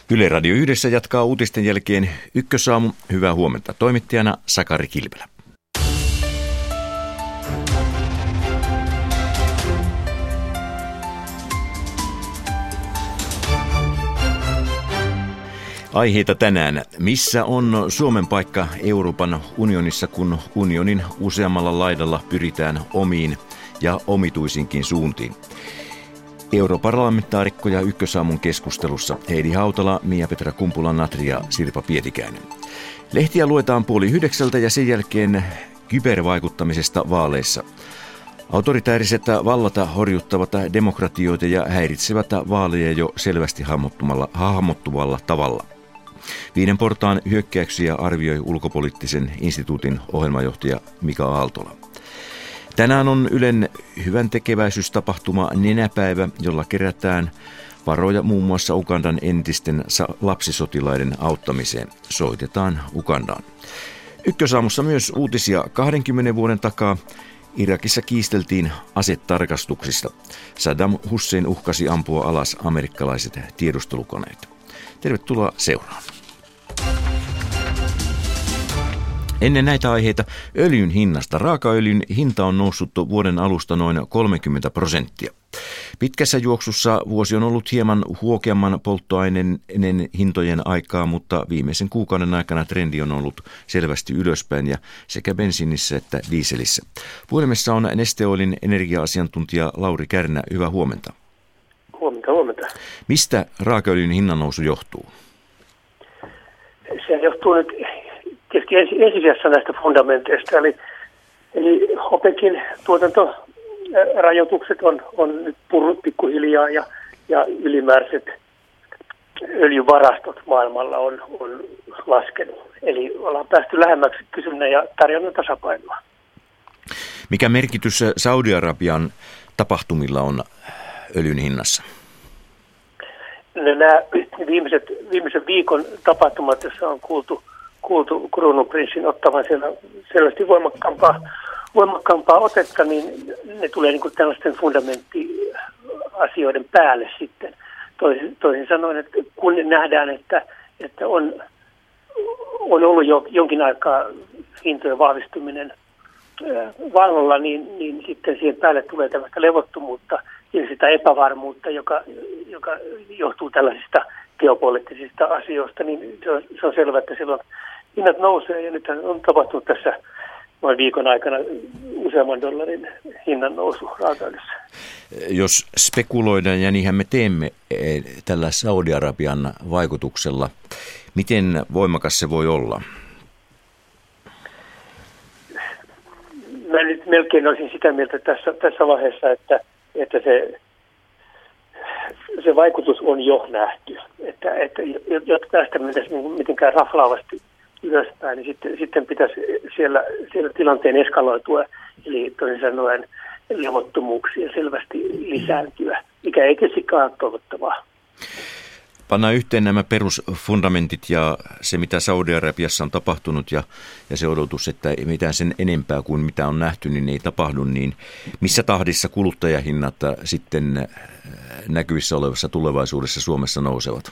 Yle Radio Yhdessä jatkaa uutisten jälkeen Ykkösaamu. Hyvää huomenta. Toimittajana Sakari Kilpelä. Aiheita tänään. Missä on Suomen paikka Euroopan unionissa, kun unionin useammalla laidalla pyritään omiin ja omituisinkin suuntiin? Europarlamentaarikkoja Ykkösaamun keskustelussa Heidi Hautala, Mia-Petra Kumpula-Natri ja Sirpa Pietikäinen. Lehtiä luetaan 8:30 ja sen jälkeen kybervaikuttamisesta vaaleissa. Autoritääriset vallat horjuttavat demokratioita ja häiritsevät vaaleja jo selvästi hahmottuvalla tavalla. 5 portaan hyökkäyksiä arvioi ulkopoliittisen instituutin ohjelmajohtaja Mika Aaltola. Tänään on Ylen hyväntekeväisyystapahtuma Nenäpäivä, jolla kerätään varoja muun muassa Ugandan entisten lapsisotilaiden auttamiseen. Soitetaan Ugandaan. Ykkösaamussa myös uutisia 20 vuoden takaa. Irakissa kiisteltiin asetarkastuksista. Saddam Hussein uhkasi ampua alas amerikkalaiset tiedustelukoneet. Tervetuloa seuraan. Ennen näitä aiheita öljyn hinnasta. Raakaöljyn hinta on noussut vuoden alusta noin 30%. Pitkässä juoksussa vuosi on ollut hieman huokeamman polttoaineen hintojen aikaa, mutta viimeisen kuukauden aikana trendi on ollut selvästi ylöspäin ja sekä bensiinissä että dieselissä. Puhelimessa on Neste Oilin energia-asiantuntija Lauri Kärnä. Hyvää huomenta. Huomenta. Mistä raakaöljyn hinnan nousu johtuu? Se johtuu nyt tietysti ensisijassa näistä fundamenteista, eli OPECin tuotantorajoitukset on nyt purrut pikkuhiljaa ja ylimääräiset öljyvarastot maailmalla on laskenut. Eli ollaan päästy lähemmäksi kysynnän ja tarjonnan tasapainoa. Mikä merkitys Saudi-Arabian tapahtumilla on öljyn hinnassa? Nämä viimeisen viikon tapahtumat, joissa on kuultu kruununprinssin ottavan siellä selvästi voimakkaampaa otetta, niin ne tulee niin kuin tällaisten fundamenttiasioiden päälle sitten. Toisin sanoen, että kun nähdään, että on ollut jo jonkin aikaa hintojen vahvistuminen vallolla, niin sitten siihen päälle tulee tällaista levottomuutta ja sitä epävarmuutta, joka johtuu tällaisista geopoliittisista asioista, niin se on selvää, että silloin hinnat nousee ja nyt on tapahtunut tässä noin viikon aikana useamman dollarin hinnan nousu raakaöljyssä. Jos spekuloidaan, ja niinhän me teemme tällä Saudi-Arabian vaikutuksella, miten voimakas se voi olla? Mä nyt melkein olisin sitä mieltä tässä vaiheessa, että se vaikutus on jo nähty. Että jotta tästä mentäisiin mitenkään raflaavasti ylöspäin, niin sitten pitäisi siellä tilanteen eskaloitua, eli toisin sanoen levottomuuksia selvästi lisääntyä, mikä ei tietystikään toivottavaa. Pannaan yhteen nämä perusfundamentit ja se, mitä Saudi-Arabiassa on tapahtunut ja se odotus, että mitään sen enempää kuin mitä on nähty, niin ei tapahdu, niin missä tahdissa kuluttajahinnat sitten näkyvissä olevassa tulevaisuudessa Suomessa nousevat?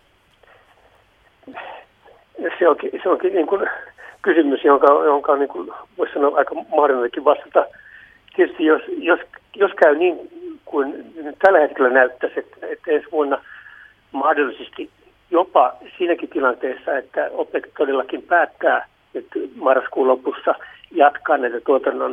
Se onkin niin kuin kysymys, jonka on niin kuin, voisi sanoa aika mahdollinenkin vastata. Tietysti jos käy niin kuin tällä hetkellä näyttäisi, että ensi vuonna mahdollisesti jopa siinäkin tilanteessa, että OPEC todellakin päättää nyt marraskuun lopussa jatkaa näitä tuotannon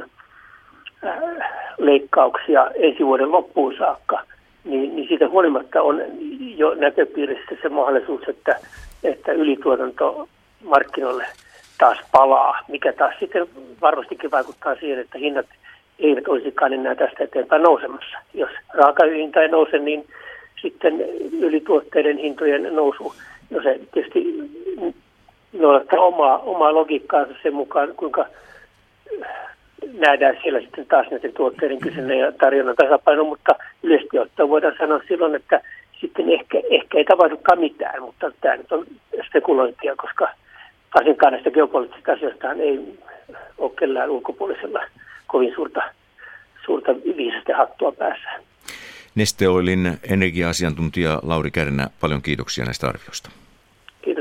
leikkauksia ensi vuoden loppuun saakka, niin siitä huolimatta on jo näköpiirissä se mahdollisuus, että ylituotanto markkinoille taas palaa, mikä taas sitten varmastikin vaikuttaa siihen, että hinnat eivät olisikaan enää tästä eteenpäin nousemassa. Jos raakaöljyhinta ei nouse, niin sitten ylituotteiden hintojen nousu, no se tietysti noudattaa omaa logiikkaansa sen mukaan, kuinka nähdään siellä sitten taas näiden tuotteiden kysynnän ja tarjonnan tasapaino, mutta yleisesti ottaen voidaan sanoa silloin, että sitten ehkä ei tapahdukaan mitään, mutta tämä nyt on spekulointia, koska varsinkaan näistä geopoliittisista asioista ei ole kellään ulkopuolisella kovin suurta viisasta hattua päässä. Neste Oilin energia-asiantuntija Lauri Kärnä, paljon kiitoksia näistä arvioista. Kiitos.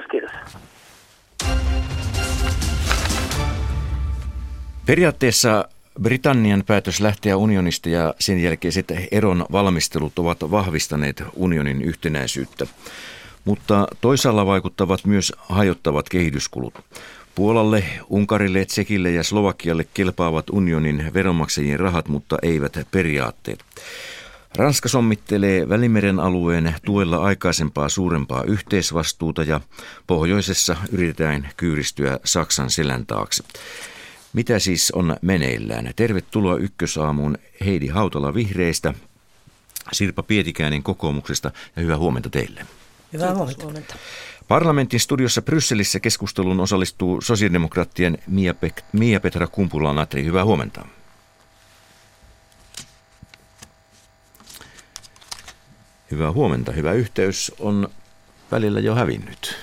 Periaatteessa Britannian päätös lähteä unionista ja sen jälkeiset eron valmistelut ovat vahvistaneet unionin yhtenäisyyttä, mutta toisaalla vaikuttavat myös hajottavat kehityskulut. Puolalle, Unkarille, Tsekille ja Slovakialle kelpaavat unionin veronmaksajien rahat, mutta eivät periaatteet. Ranska sommittelee Välimeren alueen tuella aikaisempaa suurempaa yhteisvastuuta ja pohjoisessa yritetään kyyristyä Saksan selän taakse. Mitä siis on meneillään? Tervetuloa Ykkösaamuun Heidi Hautala Vihreistä, Sirpa Pietikäinen Kokoomuksesta ja hyvää huomenta teille. Hyvää huomenta. Parlamentin studiossa Brysselissä keskusteluun osallistuu sosiaalidemokraattien Miapetra Kumpula-Natri. Hyvää huomenta. Hyvää huomenta. Hyvä yhteys on välillä jo hävinnyt.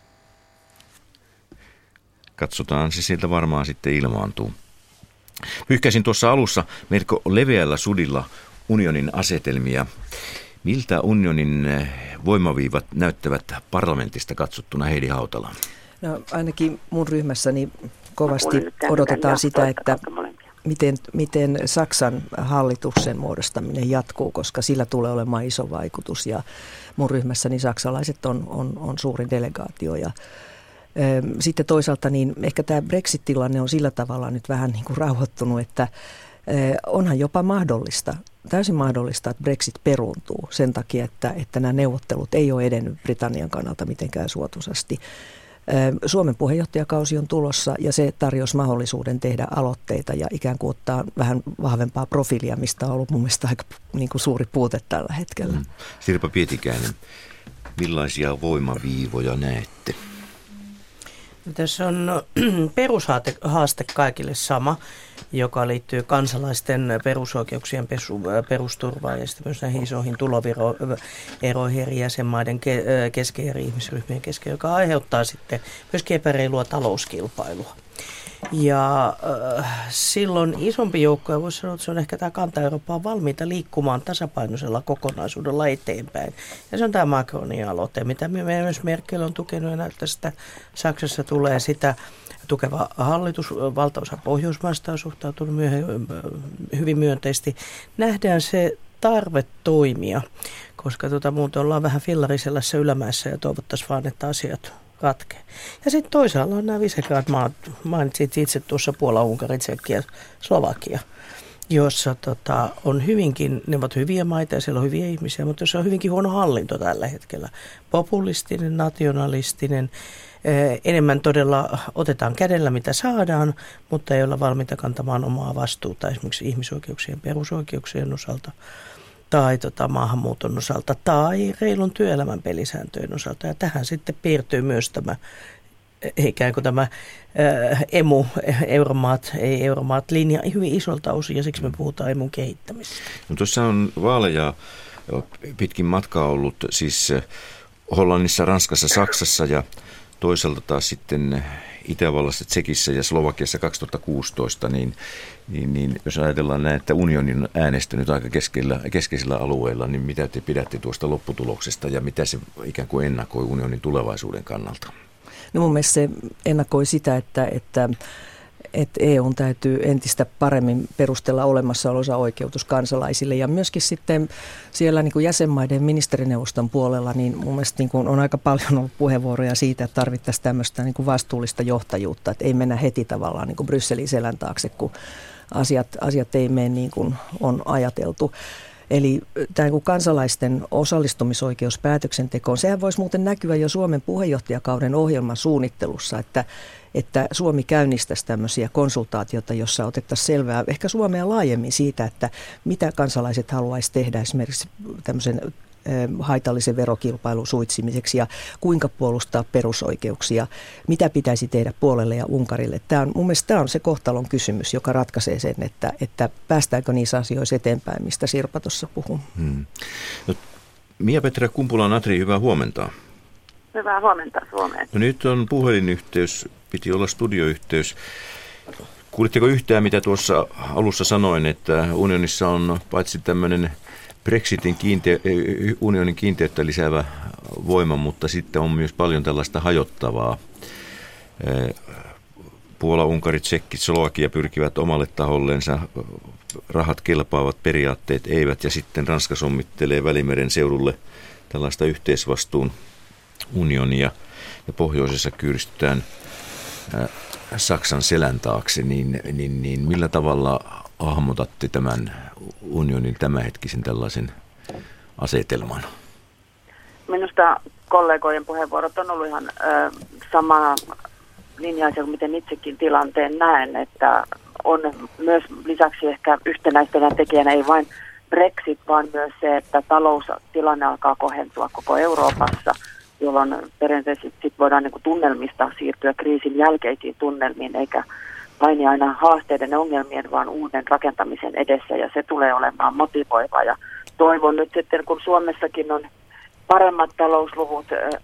Katsotaan, se sieltä varmaan sitten ilmaantuu. Pyyhkäisin tuossa alussa melko leveällä sudilla unionin asetelmia. Miltä unionin voimaviivat näyttävät parlamentista katsottuna, Heidi Hautala? No, ainakin mun ryhmässäni kovasti odotetaan sitä, että miten Saksan hallituksen muodostaminen jatkuu, koska sillä tulee olemaan iso vaikutus. Ja mun ryhmässäni saksalaiset on suurin delegaatio. Ja sitten toisaalta niin ehkä tämä Brexit-tilanne on sillä tavalla nyt vähän niin kuin rauhoittunut, että onhan jopa mahdollista, täysin mahdollista, että Brexit peruuntuu sen takia, että nämä neuvottelut ei ole edennyt Britannian kannalta mitenkään suotuisasti. Suomen puheenjohtajakausi on tulossa ja se tarjosi mahdollisuuden tehdä aloitteita ja ikään kuin ottaa vähän vahvempaa profiilia, mistä on ollut mun mielestä aika niin kuin suuri puute tällä hetkellä. Sirpa Pietikäinen, millaisia voimaviivoja näette? Tässä on perushaaste kaikille sama, joka liittyy kansalaisten perusoikeuksien perusturvaan ja sitten myös näihin isoihin tuloeroihin eri jäsenmaiden kesken eri ihmisryhmien kesken, joka aiheuttaa sitten myöskin epäreilua talouskilpailua. Ja silloin isompi joukko, ja voisi sanoa, että se on ehkä tämä Kanta-Eurooppa on valmiita liikkumaan tasapainoisella kokonaisuudella eteenpäin. Ja se on tämä Macronin aloite, mitä myös Merkel on tukenut ja näyttää sitä. Saksassa tulee sitä tukeva hallitus, valtaosa Pohjoismaista on suhtautunut hyvin myönteisesti. Nähdään se tarve toimia, koska muuten ollaan vähän fillariselässä ylämäessä ja toivottaisiin vaan, että asiat ratkee. Ja sitten toisaalla on nämä Visegrad-maat, mainitsit itse tuossa Puola, Unkari, Tsekki ja Slovakia, jossa on hyvinkin, ne ovat hyviä maita ja siellä on hyviä ihmisiä, mutta jossa on hyvinkin huono hallinto tällä hetkellä. Populistinen, nationalistinen, enemmän todella otetaan kädellä mitä saadaan, mutta ei olla valmiita kantamaan omaa vastuuta esimerkiksi ihmisoikeuksien, perusoikeuksien osalta tai maahanmuuton osalta tai reilun työelämän pelisääntöjen osalta. Ja tähän sitten piirtyy myös tämä ikään kuin tämä emu, euromaat linja hyvin isolta osin ja siksi me puhutaan emun kehittämisestä. No tuossa on vaaleja pitkin matkaa ollut siis Hollannissa, Ranskassa, Saksassa ja toisaalta taas sitten Itävallassa, Tsekissä ja Slovakiassa 2016, niin jos ajatellaan näin, että unioni on äänestänyt aika keskeisillä alueilla, niin mitä te pidätte tuosta lopputuloksesta ja mitä se ikään kuin ennakoi unionin tulevaisuuden kannalta? No mun mielestä se ennakoi sitä, että EUn täytyy entistä paremmin perustella olemassaolonsa oikeutus kansalaisille. Ja myöskin sitten siellä niin kuin jäsenmaiden ministerineuvoston puolella, niin mun mielestä niin kuin on aika paljon ollut puheenvuoroja siitä, että tarvittaisiin tämmöistä niin kuin vastuullista johtajuutta. Että ei mennä heti tavallaan niin kuin Brysselin selän taakse, kun asiat ei mene niin kuin on ajateltu. Eli tämä kansalaisten osallistumisoikeus päätöksentekoon, sehän voisi muuten näkyä jo Suomen puheenjohtajakauden ohjelman suunnittelussa, että Suomi käynnistäisi tämmöisiä konsultaatioita, jossa otettaisiin selvää ehkä Suomea laajemmin siitä, että mitä kansalaiset haluaisi tehdä esimerkiksi tämmöisen haitallisen verokilpailun suitsimiseksi ja kuinka puolustaa perusoikeuksia, mitä pitäisi tehdä Puolalle ja Unkarille. Mun mielestä tämä on se kohtalon kysymys, joka ratkaisee sen, että päästäänkö niissä asioissa eteenpäin, mistä Sirpa tuossa puhuu. No, Miapetra Kumpula-Natri, hyvää huomenta. Hyvää huomenta Suomeen. No, nyt on puhelinyhteys, piti olla studioyhteys. Kuulitteko yhtään, mitä tuossa alussa sanoin, että unionissa on paitsi tämmöinen Brexitin unionin kiinteyttä lisäävä voima, mutta sitten on myös paljon tällaista hajottavaa. Puola, Unkari, Tsekki, Slovakia pyrkivät omalle tahollensa, rahat kelpaavat, periaatteet eivät, ja sitten Ranska sommittelee Välimeren seudulle tällaista yhteisvastuun unionia, ja pohjoisessa kyyristytään Saksan selän taakse, niin millä tavalla hahmotatte tämän unionin tämänhetkisen tällaisen asetelman? Minusta kollegojen puheenvuorot on ollut ihan sama linjaisia kuin miten itsekin tilanteen näen, että on myös lisäksi ehkä yhtenäistenä tekijänä ei vain Brexit, vaan myös se, että taloustilanne alkaa kohentua koko Euroopassa, jolloin perinteisesti voidaan niin kuin tunnelmista siirtyä kriisin jälkeisiin tunnelmiin, eikä vain aina haasteiden ja ongelmien, vaan uuden rakentamisen edessä, ja se tulee olemaan motivoiva. Ja toivon nyt sitten, kun Suomessakin on paremmat talousluvut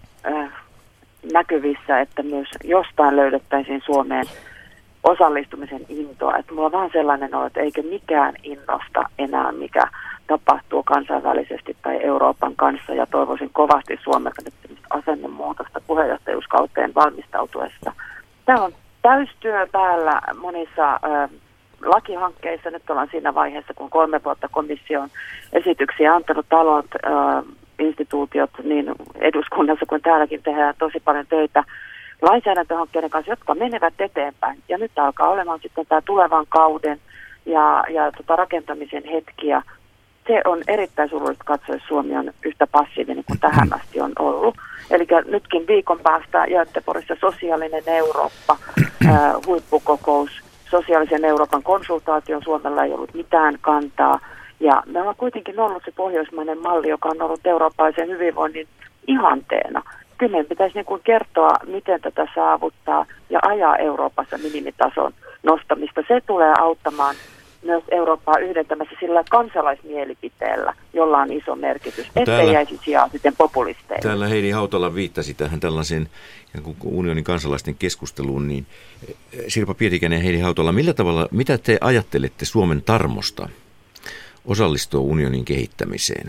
näkyvissä, että myös jostain löydettäisiin Suomeen osallistumisen intoa. Että mulla on vähän sellainen olo, että eikö mikään innosta enää, mikä tapahtuu kansainvälisesti tai Euroopan kanssa, ja toivoisin kovasti Suomelta nyt asennemuutosta puheenjohtajuuskauteen valmistautuessa. Tämä on täystyö päällä monissa lakihankkeissa. Nyt ollaan siinä vaiheessa, kun 3 vuotta komission esityksiä antanut talot, instituutiot, niin eduskunnassa kuin täälläkin tehdään tosi paljon töitä lainsäädäntöhankkeiden kanssa, jotka menevät eteenpäin. Ja nyt alkaa olemaan sitten tämä tulevan kauden ja rakentamisen hetki. Ja se on erittäin surullista katsoa, jos Suomi on yhtä passiivinen kuin tähän asti on ollut. Eli nytkin viikon päästä Göteborgissa sosiaalinen Eurooppa, huippukokous, sosiaalisen Euroopan konsultaation. Suomella ei ollut mitään kantaa. Ja me ollaan kuitenkin ollut se pohjoismainen malli, joka on ollut eurooppalaisen hyvinvoinnin ihanteena. Kyllä meidän pitäisi niin kuin kertoa, miten tätä saavuttaa ja ajaa Euroopassa minimitason nostamista. Se tulee auttamaan myös Eurooppaa yhdentämässä sillä kansalaismielipiteellä, jolla on iso merkitys, ettei jäisi sijaan sitten populisteille. Täällä Heidi Hautala viittasi tähän tällaiseen unionin kansalaisten keskusteluun, niin Sirpa Pietikäinen ja Heidi Hautala, mitä te ajattelette Suomen tarmosta osallistua unionin kehittämiseen?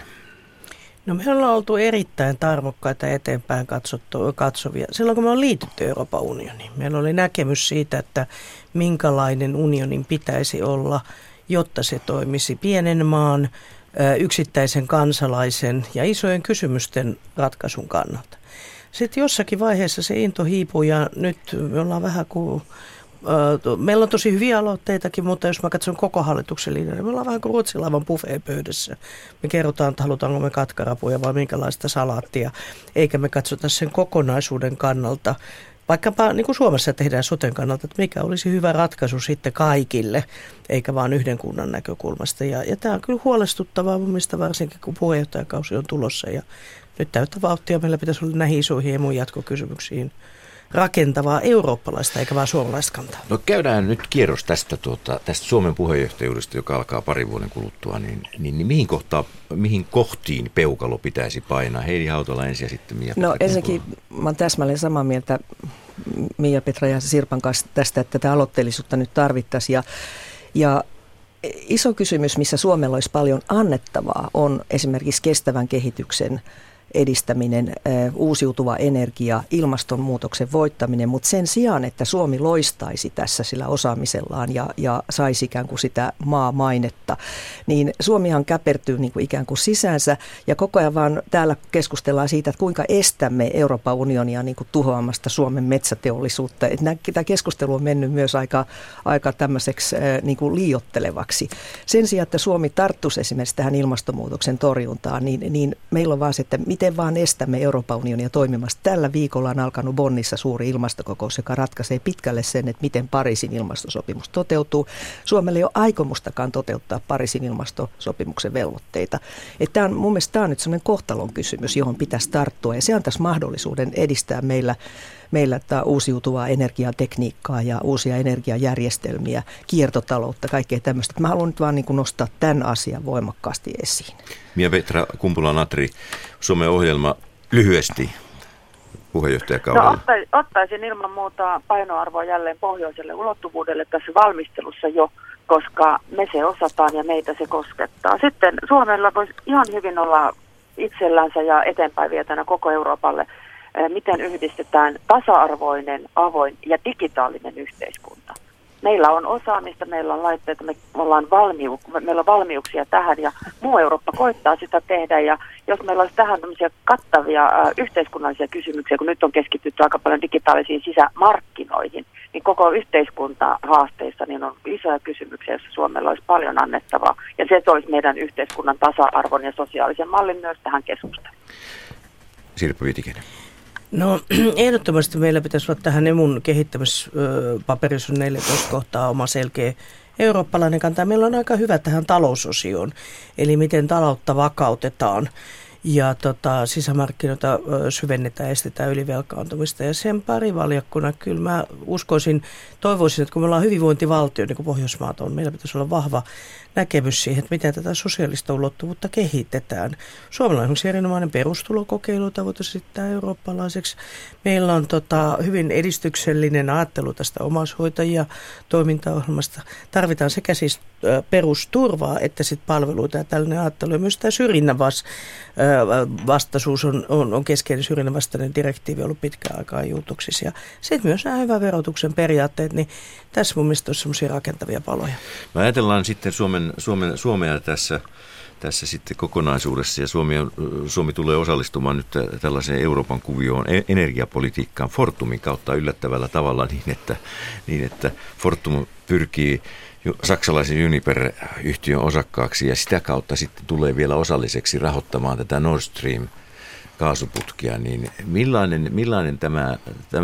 No me ollaan oltu erittäin tarmokkaita eteenpäin katsovia. Silloin kun me on liitytty Euroopan unioniin, meillä oli näkemys siitä, että minkälainen unionin pitäisi olla, jotta se toimisi pienen maan, yksittäisen kansalaisen ja isojen kysymysten ratkaisun kannalta. Sitten jossakin vaiheessa se into hiipui ja nyt me ollaan vähän kuin... Meillä on tosi hyviä aloitteitakin, mutta jos mä katson koko hallituksen linjaa, niin me ollaan vähän kuin ruotsilaivan buffeepöydässä. Me kerrotaan, että halutaanko me katkarapuja vai minkälaista salaattia, eikä me katsota sen kokonaisuuden kannalta. Vaikkapa niin kuin Suomessa tehdään soten kannalta, että mikä olisi hyvä ratkaisu sitten kaikille, eikä vaan yhden kunnan näkökulmasta. Ja tämä on kyllä huolestuttavaa mun mielestä varsinkin, kun puheenjohtajakausi on tulossa. Ja nyt täyttä vauhtia meillä pitäisi olla näihin isoihin ja muun jatkokysymyksiin rakentavaa eurooppalaista eikä vaan suomalaista kantaa. No käydään nyt kierros tästä Suomen puheenjohtajuudesta, joka alkaa 2 vuoden kuluttua, niin mihin kohtiin peukalo pitäisi painaa? Heidi Hautala ensin ja sitten Mia-Petra. No ensinnäkin mä olen täsmälleen samaa mieltä Mia-Petra ja Sirpan kanssa tästä, että tätä aloitteellisuutta nyt tarvittaisiin. Ja iso kysymys, missä Suomella olisi paljon annettavaa, on esimerkiksi kestävän kehityksen edistäminen, uusiutuva energia, ilmastonmuutoksen voittaminen, mutta sen sijaan, että Suomi loistaisi tässä sillä osaamisellaan ja saisi ikään kuin sitä maamainetta, niin Suomihan käpertyy niin kuin ikään kuin sisäänsä ja koko ajan vaan täällä keskustellaan siitä, että kuinka estämme Euroopan unionia niin kuin tuhoamasta Suomen metsäteollisuutta. Tämä keskustelu on mennyt myös aika tämmöiseksi niin kuin liioittelevaksi. Sen sijaan, että Suomi tarttuisi esimerkiksi tähän ilmastonmuutoksen torjuntaan, niin meillä on vaan se, että miten vaan estämme Euroopan unionia toimimasta. Tällä viikolla on alkanut Bonnissa suuri ilmastokokous, joka ratkaisee pitkälle sen, että miten Pariisin ilmastosopimus toteutuu. Suomella ei ole aikomustakaan toteuttaa Pariisin ilmastosopimuksen velvoitteita. Tämä on mun mielestä nyt sellainen kohtalon kysymys, johon pitäisi tarttua ja se antaisi mahdollisuuden edistää meillä uusiutuvaa energiatekniikkaa ja uusia energiajärjestelmiä, kiertotaloutta, kaikkea tämmöistä. Mä haluan nyt vaan niin kuin nostaa tämän asian voimakkaasti esiin. Mia-Petra Kumpula-Natri, Suomen ohjelma lyhyesti puheenjohtajakaudella. No ottaisin ilman muuta painoarvoa jälleen pohjoiselle ulottuvuudelle tässä valmistelussa jo koska me se osataan ja meitä se koskettaa. Sitten Suomella voisi ihan hyvin olla itsellänsä ja eteenpäin vietänä koko Euroopalle, miten yhdistetään tasa-arvoinen, avoin ja digitaalinen yhteiskunta. Meillä on osaamista, meillä on laitteita, meillä on valmiuksia tähän ja muu Eurooppa koittaa sitä tehdä. Ja jos meillä olisi tähän tämmöisiä kattavia yhteiskunnallisia kysymyksiä, kun nyt on keskitytty aika paljon digitaalisiin sisämarkkinoihin, niin koko yhteiskunta haasteissa niin on isoja kysymyksiä, joissa Suomella olisi paljon annettavaa. Ja se toisi meidän yhteiskunnan tasa-arvon ja sosiaalisen mallin myös tähän keskusteluun. Sirpa Pietikäinen. No ehdottomasti meillä pitäisi olla tähän emun kehittämispaperissa 14 kohtaa oma selkeä eurooppalainen kanta. Meillä on aika hyvä tähän talousosioon, eli miten taloutta vakautetaan ja sisämarkkinoita syvennetään ja estetään ylivelkaantumista. Ja sen parivaljakkuna kyllä mä toivoisin, että kun me ollaan hyvinvointivaltio, niin kuin Pohjoismaat on, meillä pitäisi olla vahva näkemys siihen, että miten tätä sosiaalista ulottuvuutta kehitetään. Suomella on esimerkiksi erinomainen perustulokokeilu, jota voitaisiin esittää eurooppalaiseksi. Meillä on hyvin edistyksellinen ajattelu tästä omaishoitajia toimintaohjelmasta. Tarvitaan sekä siis perusturvaa että sitten palveluita ja tällainen ajattelu. Ja myös tämä syrjinnän vastaisuus on keskeinen, syrjinnän vastainen direktiivi ollut pitkään aikaa juutuksissa. Ja sitten myös nämä hyvän verotuksen periaatteet, niin tässä mun mielestä olisi semmoisia rakentavia paloja. Me ajatellaan sitten Suomea tässä sitten kokonaisuudessa, ja Suomi tulee osallistumaan nyt tällaiseen Euroopan kuvioon energiapolitiikkaan Fortumin kautta yllättävällä tavalla niin, että Fortum pyrkii saksalaisen Uniper-yhtiön osakkaaksi ja sitä kautta sitten tulee vielä osalliseksi rahoittamaan tätä Nord Stream kaasuputkia, niin millainen tämä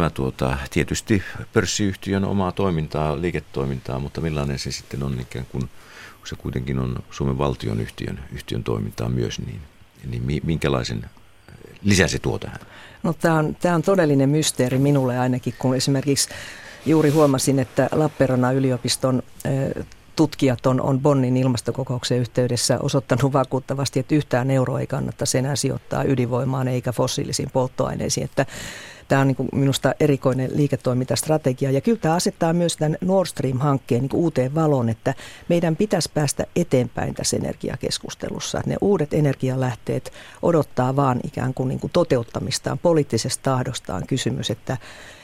tietysti pörssiyhtiön omaa toimintaa, liiketoimintaa, mutta millainen se sitten on ikään kuin se kuitenkin on Suomen valtion yhtiön toimintaa myös, niin minkälaisen lisää se tuo tähän? No tämä on todellinen mysteeri minulle ainakin, kun esimerkiksi juuri huomasin, että Lappeenrannan yliopiston tutkijat on Bonnin ilmastokokouksen yhteydessä osoittanut vakuuttavasti, että yhtään euroa ei kannattaisi enää sijoittaa ydinvoimaan eikä fossiilisiin polttoaineisiin. Että tämä on niin kuin minusta erikoinen liiketoimintastrategia. Ja kyllä tämä asettaa myös tämän Nord Stream-hankkeen niin kuin uuteen valoon, että meidän pitäisi päästä eteenpäin tässä energiakeskustelussa. Että ne uudet energialähteet odottaa vaan ikään kuin, toteuttamistaan, poliittisesta tahdostaan kysymys, että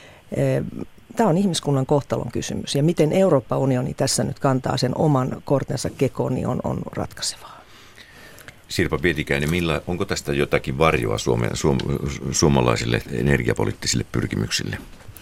tämä on ihmiskunnan kohtalon kysymys. Ja miten Euroopan unioni tässä nyt kantaa sen oman kortensa kekoon, niin on ratkaisevaa. Sirpa Pietikäinen, onko tästä jotakin varjoa suomalaisille energiapoliittisille pyrkimyksille?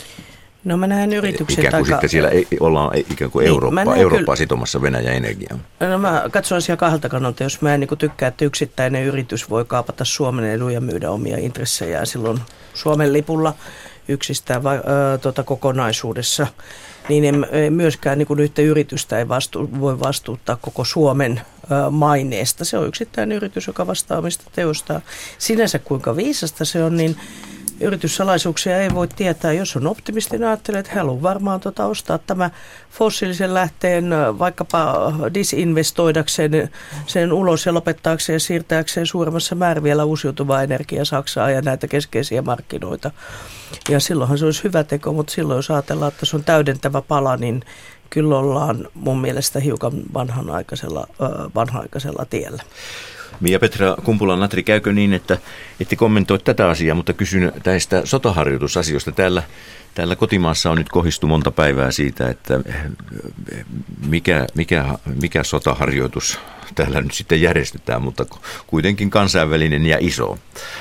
No mä näen yrityksen ikään kuin sitten siellä ollaan ikään kuin Eurooppaa sitomassa Venäjän energiaa. No mä katson asiaa kahdelta kannalta. Jos mä en tykkää, että yksittäinen yritys voi kaapata Suomen edun ja myydä omia intressejään silloin Suomen lipulla yksistään kokonaisuudessa, niin myöskään yhtä yritystä ei voi vastuuttaa koko Suomen maineesta. Se on yksittäinen yritys, joka vastaa omista teoistaan. Sinänsä kuinka viisasta se on, niin yrityssalaisuuksia ei voi tietää. Jos on optimistinen, ajattelee, että he haluaa varmaan ostaa tämä fossiilisen lähteen vaikkapa disinvestoidakseen sen ulos ja lopettaakseen ja siirtääkseen suuremmassa määrin vielä uusiutuvaa energiaa Saksaan ja näitä keskeisiä markkinoita. Ja silloinhan se olisi hyvä teko, mutta silloin jos ajatellaan, että se on täydentävä pala, niin kyllä ollaan mun mielestä hiukan vanha-aikaisella tiellä. Mia-Petra Kumpula-Natri, käykö niin, että ette kommentoi tätä asiaa, mutta kysyn tästä sotaharjoitusasioista. Täällä kotimaassa on nyt kohistu monta päivää siitä, että mikä sotaharjoitus täällä nyt sitten järjestetään, mutta kuitenkin kansainvälinen ja iso.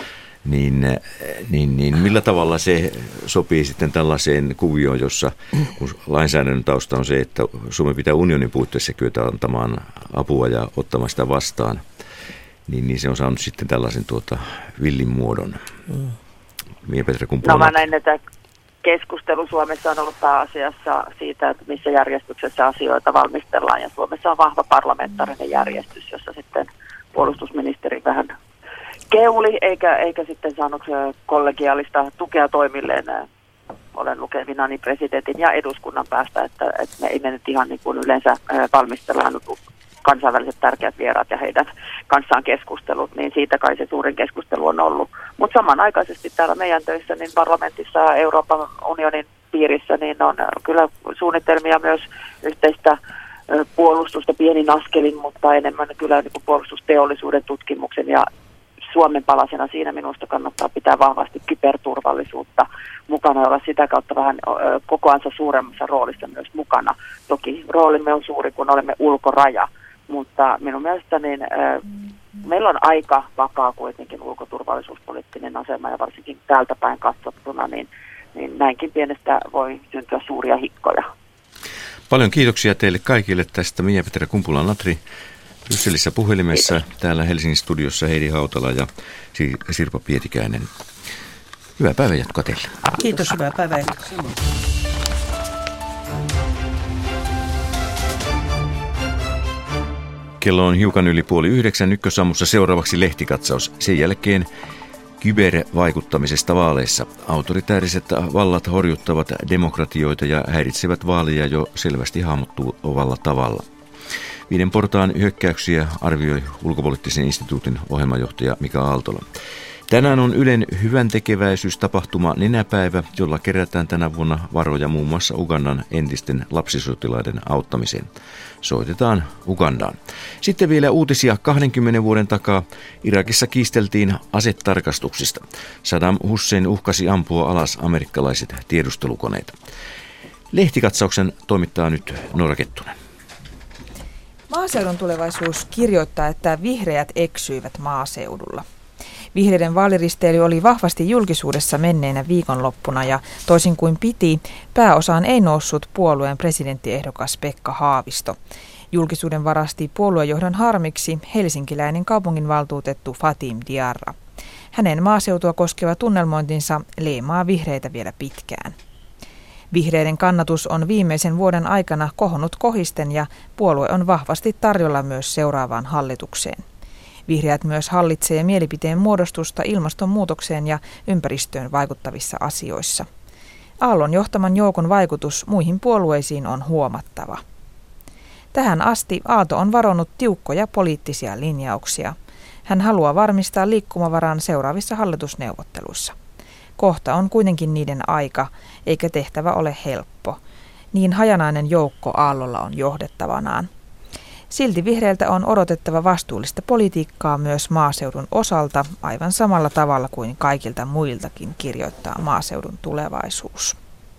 Niin millä tavalla se sopii sitten tällaiseen kuvioon, jossa lainsäädännön tausta on se, että Suomen pitää unionin puitteissa kyetä antamaan apua ja ottamaan sitä vastaan, niin se on saanut sitten tällaisen villin muodon. Mia-Petra Kumpula. No mä näin, että keskustelu Suomessa on ollut pääasiassa siitä, että missä järjestyksessä asioita valmistellaan, ja Suomessa on vahva parlamentaarinen järjestys, jossa sitten puolustusministeri vähän keuli, eikä sitten saanut kollegiaalista tukea toimilleen. Olen lukevinani presidentin ja eduskunnan päästä, että me ei nyt ihan niin kuin yleensä valmistellaan kansainväliset tärkeät vieraat ja heidän kanssaan keskustelut, niin siitä kai se suurin keskustelu on ollut. Mutta samanaikaisesti täällä meidän töissä, niin parlamentissa ja Euroopan unionin piirissä, niin on kyllä suunnitelmia myös yhteistä puolustusta pienin askelin, mutta enemmän kyllä niin kuin puolustusteollisuuden tutkimuksen ja Suomen palasena siinä minusta kannattaa pitää vahvasti kyberturvallisuutta mukana ja olla sitä kautta vähän kokoansa suuremmassa roolissa myös mukana. Toki roolimme on suuri, kun olemme ulkoraja, mutta minun mielestäni meillä on aika vakaa kuitenkin ulkoturvallisuuspoliittinen asema ja varsinkin täältä päin katsottuna, niin näinkin pienestä voi syntyä suuria hikkoja. Paljon kiitoksia teille kaikille tästä. Miia-Petra Kumpula-Natri Brysselissä puhelimessa, täällä Helsingin studiossa Heidi Hautala ja Sirpa Pietikäinen. Hyvää päivänjatkoa teille. Kiitos, hyvää päivänjatkoa. Kello on hiukan yli 8:30 Ykkösaamussa, seuraavaksi lehtikatsaus. Sen jälkeen kybervaikuttamisesta vaaleissa. Autoritääriset vallat horjuttavat demokratioita ja häiritsevät vaaleja jo selvästi hahmottuvalla tavalla. 5 portaan hyökkäyksiä arvioi ulkopoliittisen instituutin ohjelmajohtaja Mika Aaltola. Tänään on Ylen hyväntekeväisyystapahtuma Nenäpäivä, jolla kerätään tänä vuonna varoja muun muassa Ugandan entisten lapsisotilaiden auttamiseen. Soitetaan Ugandaan. Sitten vielä uutisia 20 vuoden takaa. Irakissa kiisteltiin asetarkastuksista. Saddam Hussein uhkasi ampua alas amerikkalaiset tiedustelukoneet. Lehtikatsauksen toimittaa nyt Noora Kettunen. Maaseudun tulevaisuus kirjoittaa, että vihreät eksyivät maaseudulla. Vihreiden vaaliristeily oli vahvasti julkisuudessa menneenä viikonloppuna ja toisin kuin piti, pääosaan ei noussut puolueen presidenttiehdokas Pekka Haavisto. Julkisuuden varasti puoluejohdon harmiksi helsinkiläinen kaupunginvaltuutettu Fatim Diarra. Hänen maaseutua koskeva tunnelmointinsa leimaa vihreitä vielä pitkään. Vihreiden kannatus on viimeisen vuoden aikana kohonnut kohisten ja puolue on vahvasti tarjolla myös seuraavaan hallitukseen. Vihreät myös hallitsee mielipiteen muodostusta ilmastonmuutokseen ja ympäristöön vaikuttavissa asioissa. Aallon johtaman joukon vaikutus muihin puolueisiin on huomattava. Tähän asti Aalto on varonut tiukkoja poliittisia linjauksia. Hän haluaa varmistaa liikkumavaran seuraavissa hallitusneuvotteluissa. Kohta on kuitenkin niiden aika, eikä tehtävä ole helppo. Niin hajanainen joukko Aallolla on johdettavanaan. Silti vihreiltä on odotettava vastuullista politiikkaa myös maaseudun osalta, aivan samalla tavalla kuin kaikilta muiltakin, kirjoittaa Maaseudun Tulevaisuus.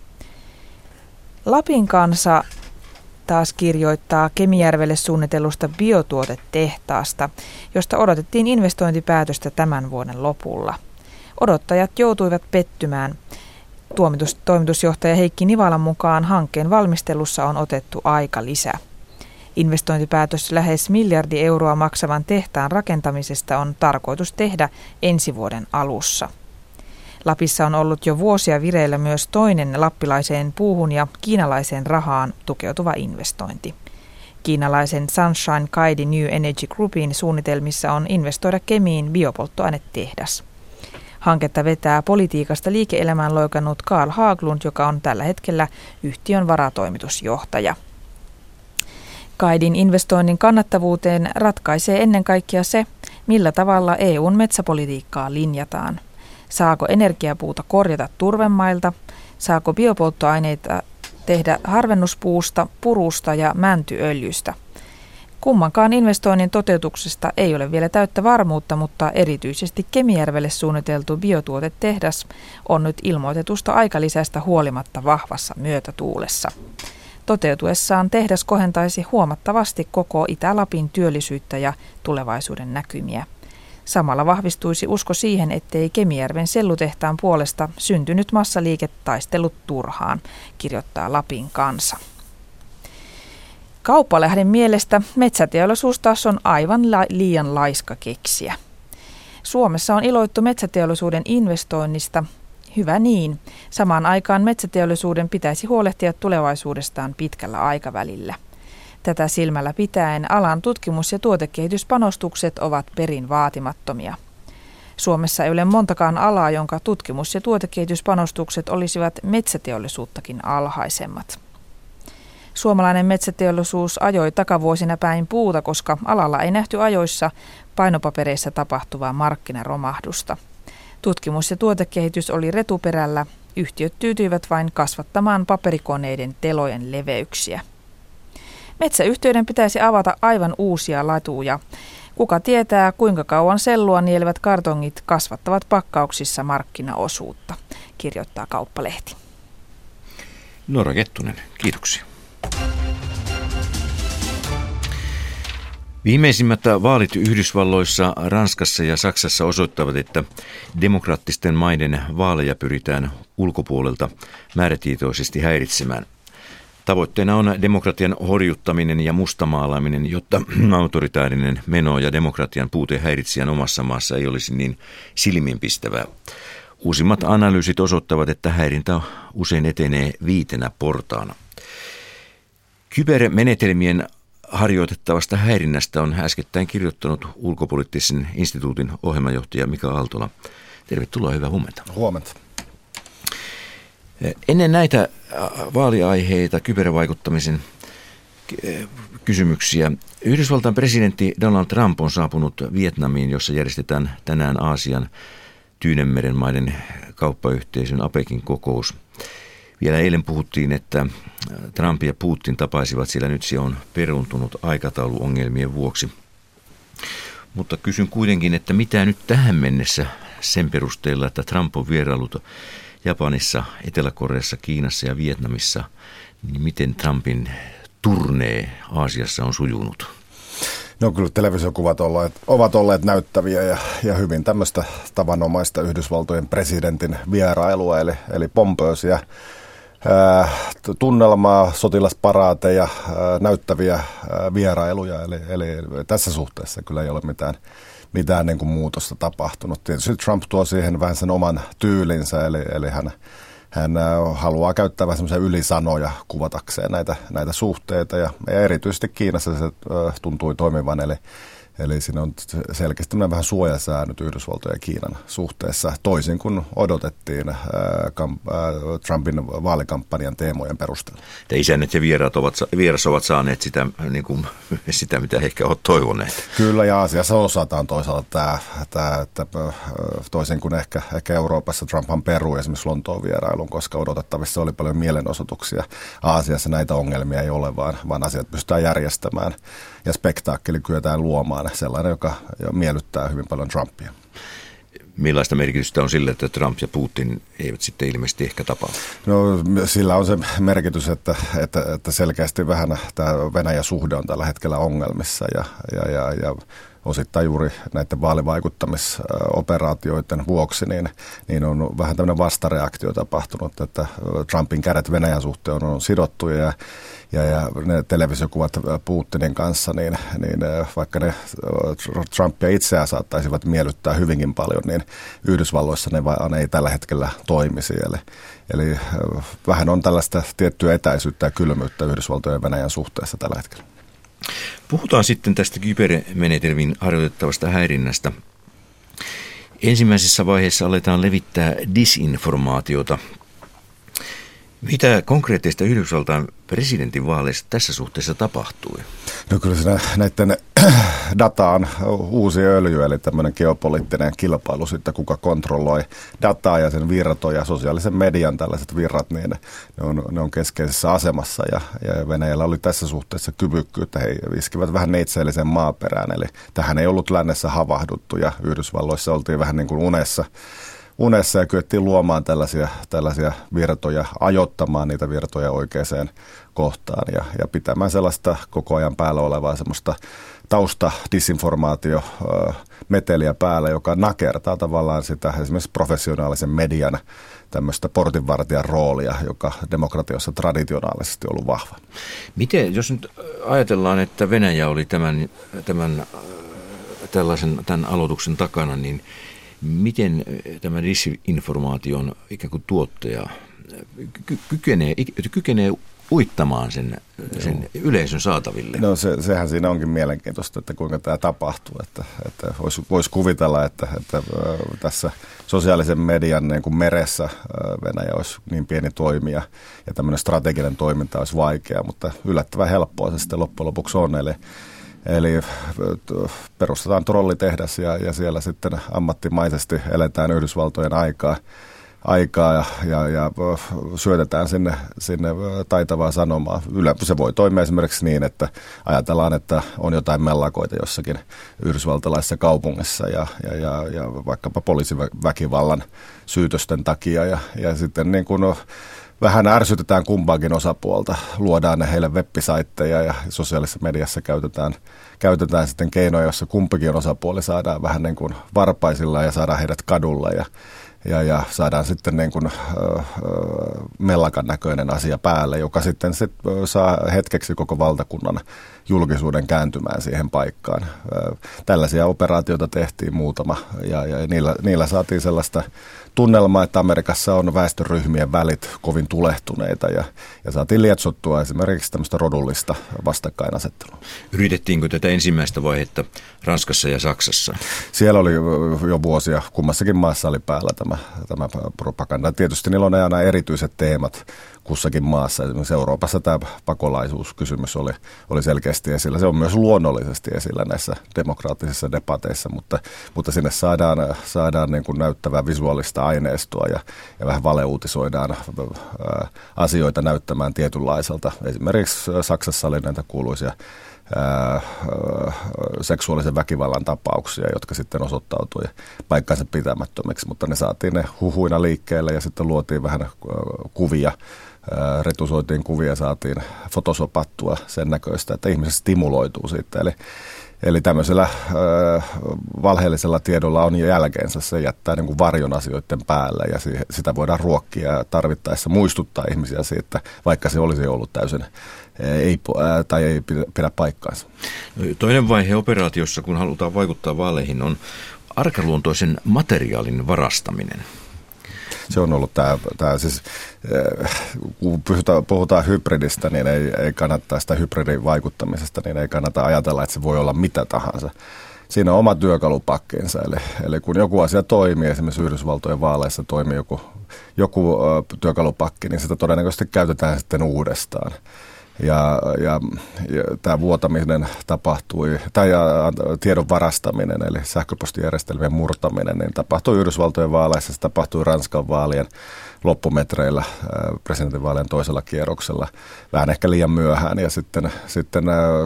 Lapin Kansa taas kirjoittaa Kemijärvelle suunnitellusta biotuotetehtaasta, josta odotettiin investointipäätöstä tämän vuoden lopulla. Odottajat joutuivat pettymään. Toimitusjohtaja Heikki Nivalan mukaan hankkeen valmistelussa on otettu aika lisä. Investointipäätös lähes 1 miljardi euroa maksavan tehtaan rakentamisesta on tarkoitus tehdä ensi vuoden alussa. Lapissa on ollut jo vuosia vireillä myös toinen lappilaiseen puuhun ja kiinalaiseen rahaan tukeutuva investointi. Kiinalaisen Sunshine Kaidi New Energy Groupin suunnitelmissa on investoida Kemiin biopolttoainetehdas. Hanketta vetää politiikasta liike-elämään loikannut Carl Haglund, joka on tällä hetkellä yhtiön varatoimitusjohtaja. Kaidin investoinnin kannattavuuteen ratkaisee ennen kaikkea se, millä tavalla EUn metsäpolitiikkaa linjataan. Saako energiapuuta korjata turvemailta, saako biopolttoaineita tehdä harvennuspuusta, purusta ja mäntyöljystä. Kummankaan investoinnin toteutuksesta ei ole vielä täyttä varmuutta, mutta erityisesti Kemijärvelle suunniteltu biotuotetehdas on nyt ilmoitetusta aikalisästä huolimatta vahvassa myötätuulessa. Toteutuessaan tehdas kohentaisi huomattavasti koko Itä-Lapin työllisyyttä ja tulevaisuuden näkymiä. Samalla vahvistuisi usko siihen, ettei Kemijärven sellutehtaan puolesta syntynyt massaliike taistellut turhaan, kirjoittaa Lapin Kansa. Kauppalehden mielestä metsäteollisuus taas on aivan liian laiska keksiä. Suomessa on iloittu metsäteollisuuden investoinnista. Hyvä niin. Samaan aikaan metsäteollisuuden pitäisi huolehtia tulevaisuudestaan pitkällä aikavälillä. Tätä silmällä pitäen alan tutkimus- ja tuotekehityspanostukset ovat perin vaatimattomia. Suomessa ei ole montakaan alaa, jonka tutkimus- ja tuotekehityspanostukset olisivat metsäteollisuuttakin alhaisemmat. Suomalainen metsäteollisuus ajoi takavuosina päin puuta, koska alalla ei nähty ajoissa painopapereissa tapahtuvaa markkinaromahdusta. Tutkimus- ja tuotekehitys oli retuperällä. Yhtiöt tyytyivät vain kasvattamaan paperikoneiden telojen leveyksiä. Metsäyhtiöiden pitäisi avata aivan uusia latuja. Kuka tietää, kuinka kauan sellua nielevät kartongit kasvattavat pakkauksissa markkinaosuutta, kirjoittaa Kauppalehti. Noora Kettunen, kiitoksia. Viimeisimmät vaalit Yhdysvalloissa, Ranskassa ja Saksassa osoittavat, että demokraattisten maiden vaaleja pyritään ulkopuolelta määrätietoisesti häiritsemään. Tavoitteena on demokratian horjuttaminen ja mustamaalaaminen, jotta autoritaarinen meno ja demokratian puute häiritsijän omassa maassa ei olisi niin silmiinpistävää. Uusimmat analyysit osoittavat, että häirintä usein etenee 5 portaana. Kybermenetelmien harjoitettavasta häirinnästä on äskettäin kirjoittanut Ulkopoliittisen instituutin ohjelmanjohtaja Mika Aaltola. Tervetuloa, hyvää huomenta. Huomenta. Ennen näitä vaaliaiheita, kybervaikuttamisen kysymyksiä, Yhdysvaltain presidentti Donald Trump on saapunut Vietnamiin, jossa järjestetään tänään Aasian Tyynenmeren maiden kauppayhteisön APECin kokous. Vielä eilen puhuttiin, että Trump ja Putin tapaisivat, sillä nyt se on peruuntunut aikatauluongelmien vuoksi. Mutta kysyn kuitenkin, että mitä nyt tähän mennessä sen perusteella, että Trump on vieraillut Japanissa, Etelä-Koreassa, Kiinassa ja Vietnamissa, niin miten Trumpin turnee Aasiassa on sujunut? No kyllä televisiokuvat ovat olleet näyttäviä ja hyvin tämmöistä tavanomaista Yhdysvaltojen presidentin vierailua, eli pompöösiä tunnelmaa, sotilasparaateja, näyttäviä vierailuja, eli tässä suhteessa kyllä ei ole mitään niin kuin muutosta tapahtunut. Tietysti Trump tuo siihen vähän sen oman tyylinsä, eli hän haluaa käyttää vähän semmoisia ylisanoja kuvatakseen näitä suhteita ja erityisesti Kiinassa se tuntui toimivan, eli siinä on selkeästi vähän suojasäännöt Yhdysvaltojen ja Kiinan suhteessa, toisin kuin odotettiin Trumpin vaalikampanjan teemojen perusteella. Ja isännät ja vieras ovat saaneet sitä, mitä he ehkä ovat toivoneet. Kyllä, ja Aasiassa osataan toisaalta että toisin kuin ehkä Euroopassa Trumphan perui esimerkiksi Lontoon vierailun, koska odotettavissa oli paljon mielenosoituksia. Aasiassa näitä ongelmia ei ole, vaan asiat pystytään järjestämään ja spektaakkeli kyetään luomaan sellainen, joka miellyttää hyvin paljon Trumpia. Millaista merkitystä on sillä, että Trump ja Putin eivät sitten ilmeisesti ehkä tapaa? No sillä on se merkitys, että selkeästi vähän tämä Venäjä-suhde on tällä hetkellä ongelmissa ja osittain juuri näiden vaalivaikuttamisoperaatioiden vuoksi, niin on vähän tämmöinen vastareaktio tapahtunut, että Trumpin kädet Venäjän suhteen on sidottu ja ne televisiokuvat Putinin kanssa, niin vaikka ne Trumpia itseään saattaisivat miellyttää hyvinkin paljon, niin Yhdysvalloissa ne vaan ei tällä hetkellä toimisi. Eli vähän on tällaista tiettyä etäisyyttä ja kylmyyttä Yhdysvaltojen ja Venäjän suhteessa tällä hetkellä. Puhutaan sitten tästä kybermenetelmin harjoitettavasta häirinnästä. Ensimmäisessä vaiheessa aletaan levittää disinformaatiota. Mitä konkreettista Yhdysvaltain presidentinvaaleissa tässä suhteessa tapahtui? No kyllä siinä näiden data on uusi öljy, eli tämmöinen geopoliittinen kilpailu sitten, kuka kontrolloi dataa ja sen virtoja, sosiaalisen median tällaiset virrat, niin ne on keskeisessä asemassa ja Venäjällä oli tässä suhteessa kyvykkyyttä, he iskivät vähän neitseellisen maaperään, eli tähän ei ollut lännessä havahduttu ja Yhdysvalloissa oltiin vähän niin kuin unessa ja kyettiin luomaan tällaisia virtoja, ajoittamaan niitä virtoja oikeaan kohtaan ja pitämään sellaista koko ajan päällä olevaa semmoista taustadisinformaatiometeliä päällä, joka nakertaa tavallaan sitä esimerkiksi professionaalisen median tämmöistä portinvartijan roolia, joka demokratiossa traditionaalisesti on ollut vahva. Miten, jos nyt ajatellaan, että Venäjä oli tämän aloituksen takana, niin miten tämä disinformaation ikään kuin tuottaja kykenee uittamaan sen yleisön saataville? No sehän siinä onkin mielenkiintoista, että kuinka tämä tapahtuu. Että voisi kuvitella, että tässä sosiaalisen median niin kuin meressä Venäjä olisi niin pieni toimija ja tämmöinen strateginen toiminta olisi vaikea, mutta yllättävän helppoa se sitten loppujen lopuksi on. Eli perustetaan trollitehdas ja siellä sitten ammattimaisesti eletään Yhdysvaltojen aikaa ja syötetään sinne taitavaa sanomaa. Se voi toimia esimerkiksi niin, että ajatellaan, että on jotain mellakoita jossakin yhdysvaltalaisessa kaupungissa ja vaikkapa poliisiväkivallan syytösten takia ja sitten niin kuin vähän ärsytetään kumpaakin osapuolta, luodaan ne heille web-saitteja ja sosiaalisessa mediassa käytetään sitten keinoja, jossa kumpikin osapuoli saadaan vähän niin kuin varpaisilla ja saadaan heidät kadulla ja saadaan sitten niin kuin mellakan näköinen asia päälle, joka sitten saa hetkeksi koko valtakunnan julkisuuden kääntymään siihen paikkaan. Tällaisia operaatioita tehtiin muutama ja niillä saatiin sellaista tunnelmaa, että Amerikassa on väestöryhmien välit kovin tulehtuneita ja saatiin lietsottua esimerkiksi tämmöistä rodullista vastakkainasettelua. Yritettiinkö tätä ensimmäistä vaihetta Ranskassa ja Saksassa? Siellä oli jo vuosia, kummassakin maassa oli päällä tämä propaganda. Tietysti niillä on aina erityiset teemat kussakin maassa. Esimerkiksi Euroopassa tämä pakolaisuuskysymys oli selkeästi esillä. Se on myös luonnollisesti esillä näissä demokraattisissa debateissa, mutta sinne saadaan niin kuin näyttävää visuaalista aineistoa ja vähän valeuutisoidaan asioita näyttämään tietynlaiselta. Esimerkiksi Saksassa oli näitä kuuluisia seksuaalisen väkivallan tapauksia, jotka sitten osoittautui paikkansa pitämättömiksi, mutta ne saatiin ne huhuina liikkeelle ja sitten luotiin vähän kuvia, retusoitiin kuvia, saatiin fotosopattua sen näköistä, että ihmiset stimuloituu siitä. Eli tämmöisellä valheellisella tiedolla on jälkeensä, se jättää niin kuin varjon asioiden päälle ja sitä voidaan ruokkia ja tarvittaessa muistuttaa ihmisiä siitä, vaikka se olisi ollut täysin ei pidä paikkaansa. Toinen vaihe operaatiossa, kun halutaan vaikuttaa vaaleihin, on arkaluontoisen materiaalin varastaminen. Se on ollut tämä siis, kun puhutaan hybridistä, niin ei kannata sitä hybridivaikuttamisesta, niin ei kannata ajatella, että se voi olla mitä tahansa. Siinä on oma työkalupakkinsa, eli kun joku asia toimii, esimerkiksi Yhdysvaltojen vaaleissa toimii joku työkalupakki, niin sitä todennäköisesti käytetään sitten uudestaan. Ja tämä vuotaminen tapahtui, tai tiedon varastaminen, eli sähköpostijärjestelmien murtaminen, niin tapahtui Yhdysvaltojen vaaleissa, se tapahtui Ranskan vaalien loppumetreillä, presidentinvaalien toisella kierroksella, vähän ehkä liian myöhään, ja sitten